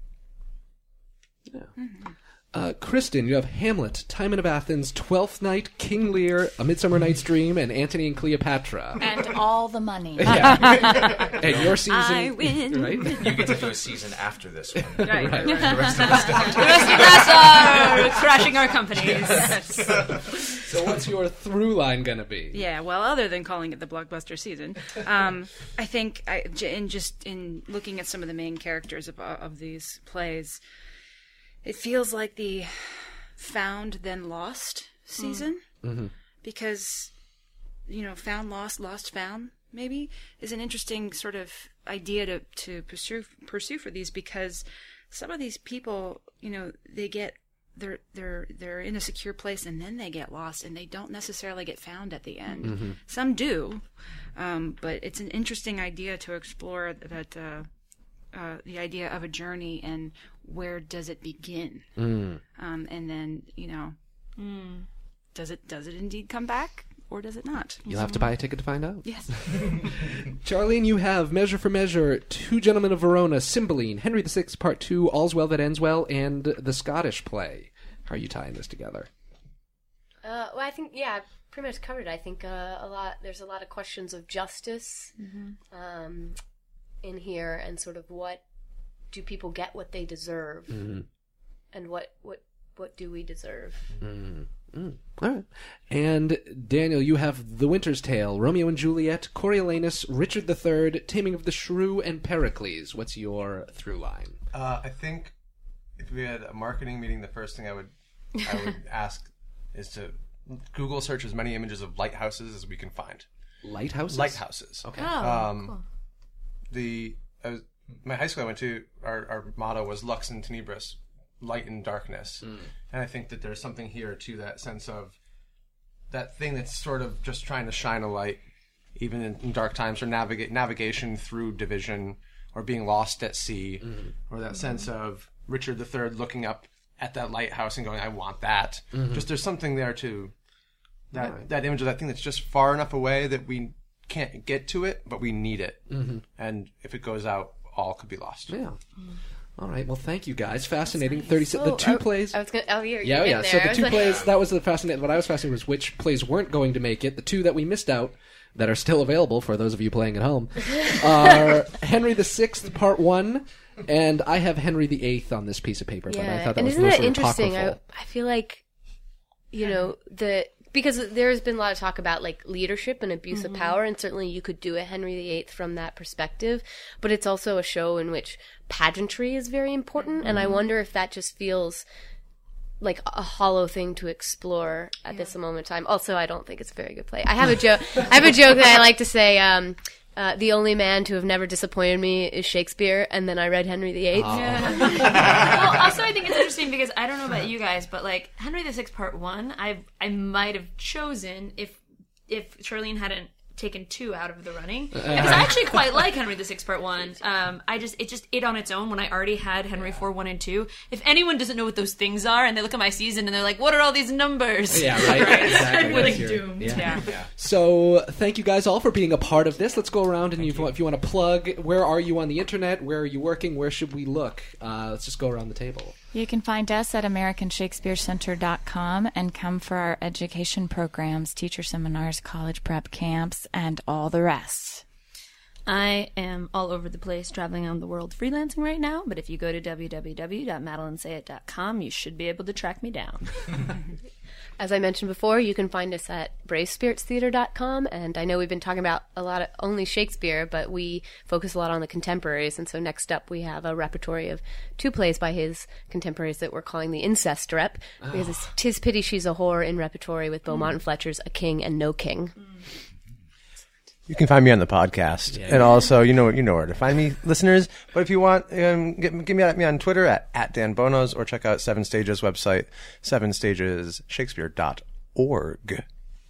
Yeah. Mm-hmm. Uh, Kristen, you have Hamlet, Timon of Athens, Twelfth Night, King Lear, A Midsummer Night's Dream, and Antony and Cleopatra. And all the money. Yeah. And your season, I win. right? You get to do a season after this one. Right. Right. The rest of us don't. The rest of us are crashing our companies. So what's your through line going to be? Yeah, well, other than calling it the blockbuster season, um, I think I, in just in looking at some of the main characters of of these plays, it feels like the found then lost season, mm-hmm. because you know, found lost, lost found maybe is an interesting sort of idea to to pursue pursue for these, because some of these people, you know, they get they're they're they're in a secure place and then they get lost and they don't necessarily get found at the end. Mm-hmm. Some do, um, but it's an interesting idea to explore that uh, uh, the idea of a journey and where does it begin, Mm. um, and then you know, does it does it indeed come back or does it not? You'll have to buy a ticket to find out. Yes. Charlene, you have Measure for Measure, Two Gentlemen of Verona, Cymbeline, Henry the Sixth Part Two, All's Well That Ends Well, and the Scottish play. How are you tying this together? Uh, well, I think yeah, I pretty much covered it. I think uh, a lot. There's a lot of questions of justice um, in here, and sort of what do people get what they deserve, Mm-hmm. and what what what do we deserve? Mm. All right. And Daniel, you have The Winter's Tale, Romeo and Juliet, Coriolanus, Richard the Third, Taming of the Shrew, and Pericles. What's your through line? Uh, I think if we had a marketing meeting, the first thing I would I would ask is to Google search as many images of lighthouses as we can find. Lighthouses? Lighthouses. Okay. Oh, Um, cool. The I was, my high school I went to, our, our motto was Lux in Tenebris, light in darkness. Mm. And I think that there's something here to that sense of that thing that's sort of just trying to shine a light, even in, in dark times, or navigate navigation through division, or being lost at sea, Mm. or that sense of Richard the Third looking up at that lighthouse and going, "I want that." Mm-hmm. Just there's something there too. That right. that image of that thing that's just far enough away that we can't get to it, but we need it. Mm-hmm. And if it goes out, all could be lost. Yeah. All right. Well, thank you guys. Fascinating. Thirty. Oh, the two I, plays. I was gonna. Oh, you're, Yeah, you're yeah. in So there. the I was two like- plays. That was the fascinating. What I was fascinated was which plays weren't going to make it. The two that we missed out that are still available for those of you playing at home are Henry the Sixth Part One, and I have Henry the Eighth on this piece of paper. Yeah, But I thought that and was isn't that mostly interesting? I, apocryphal. I feel like, you know, the because there's been a lot of talk about like leadership and abuse of power, and certainly you could do a Henry the Eighth from that perspective. But it's also a show in which pageantry is very important, and I wonder if that just feels like a hollow thing to explore at this moment in time. Also, I don't think it's a very good play. I have a joke. I have a joke that I like to say. Um, Uh, the only man to have never disappointed me is Shakespeare, and then I read Henry the Eighth. Well, also I think it's interesting because I don't know about you guys, but like Henry the Sixth Part One, I I might have chosen if if Charlene hadn't taken two out of the running, because I actually quite like Henry the Sixth Part One. Um, I just it just it on its own when I already had Henry Four One and Two. If anyone doesn't know what those things are and they look at my season and they're like, "What are all these numbers?" Yeah, right. Exactly. We're like That's your- doomed. yeah. Yeah. So thank you guys all for being a part of this. Let's go around and you, if you want to plug, where are you on the internet? Where are you working? Where should we look? Uh, let's just go around the table. You can find us at american shakespeare center dot com and come for our education programs, teacher seminars, college prep camps, and all the rest. I am all over the place traveling around the world freelancing right now, but if you go to w w w dot madeline sayit dot com, you should be able to track me down. As I mentioned before, you can find us at brave spirits theater dot com, and I know we've been talking about a lot of only Shakespeare, but we focus a lot on the contemporaries, and so next up we have a repertory of two plays by his contemporaries that we're calling the Incest Rep, because it's Tis Pity She's a Whore in repertory with Beaumont and Fletcher's A King and No King. You can find me on the podcast, Yeah. and also you know you know where to find me, listeners. But if you want, um, get, get me at me on Twitter at, at Dan Bonos, or check out Seven Stages website, seven stages shakespeare dot org.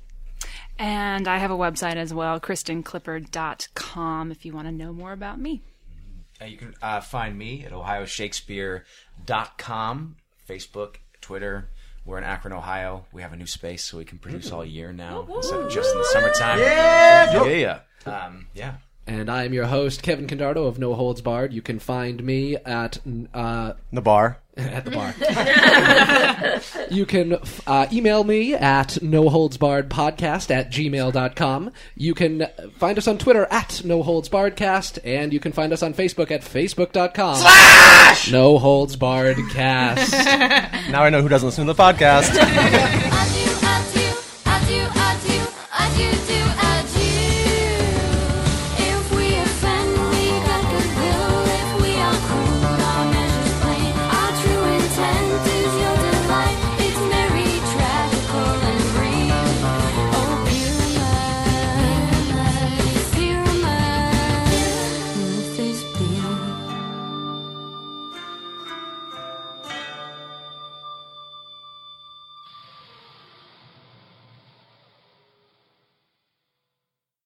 And I have a website as well, kristen clippard dot com, if you want to know more about me. Uh, you can uh, find me at ohio shakespeare dot com, Facebook, Twitter. We're in Akron, Ohio. We have a new space, so we can produce all year now instead of just in the summertime. Yeah, yeah, um, yeah. And I am your host, Kevin Condardo of No Holds Barred. You can find me at uh, The bar. at the bar. You can uh, email me at noholdsbarredpodcast at gmail dot com. You can find us on Twitter at noholdsbarredcast, and you can find us on Facebook at facebook dot com slash No Holds Barred Cast. Now I know who doesn't listen to the podcast.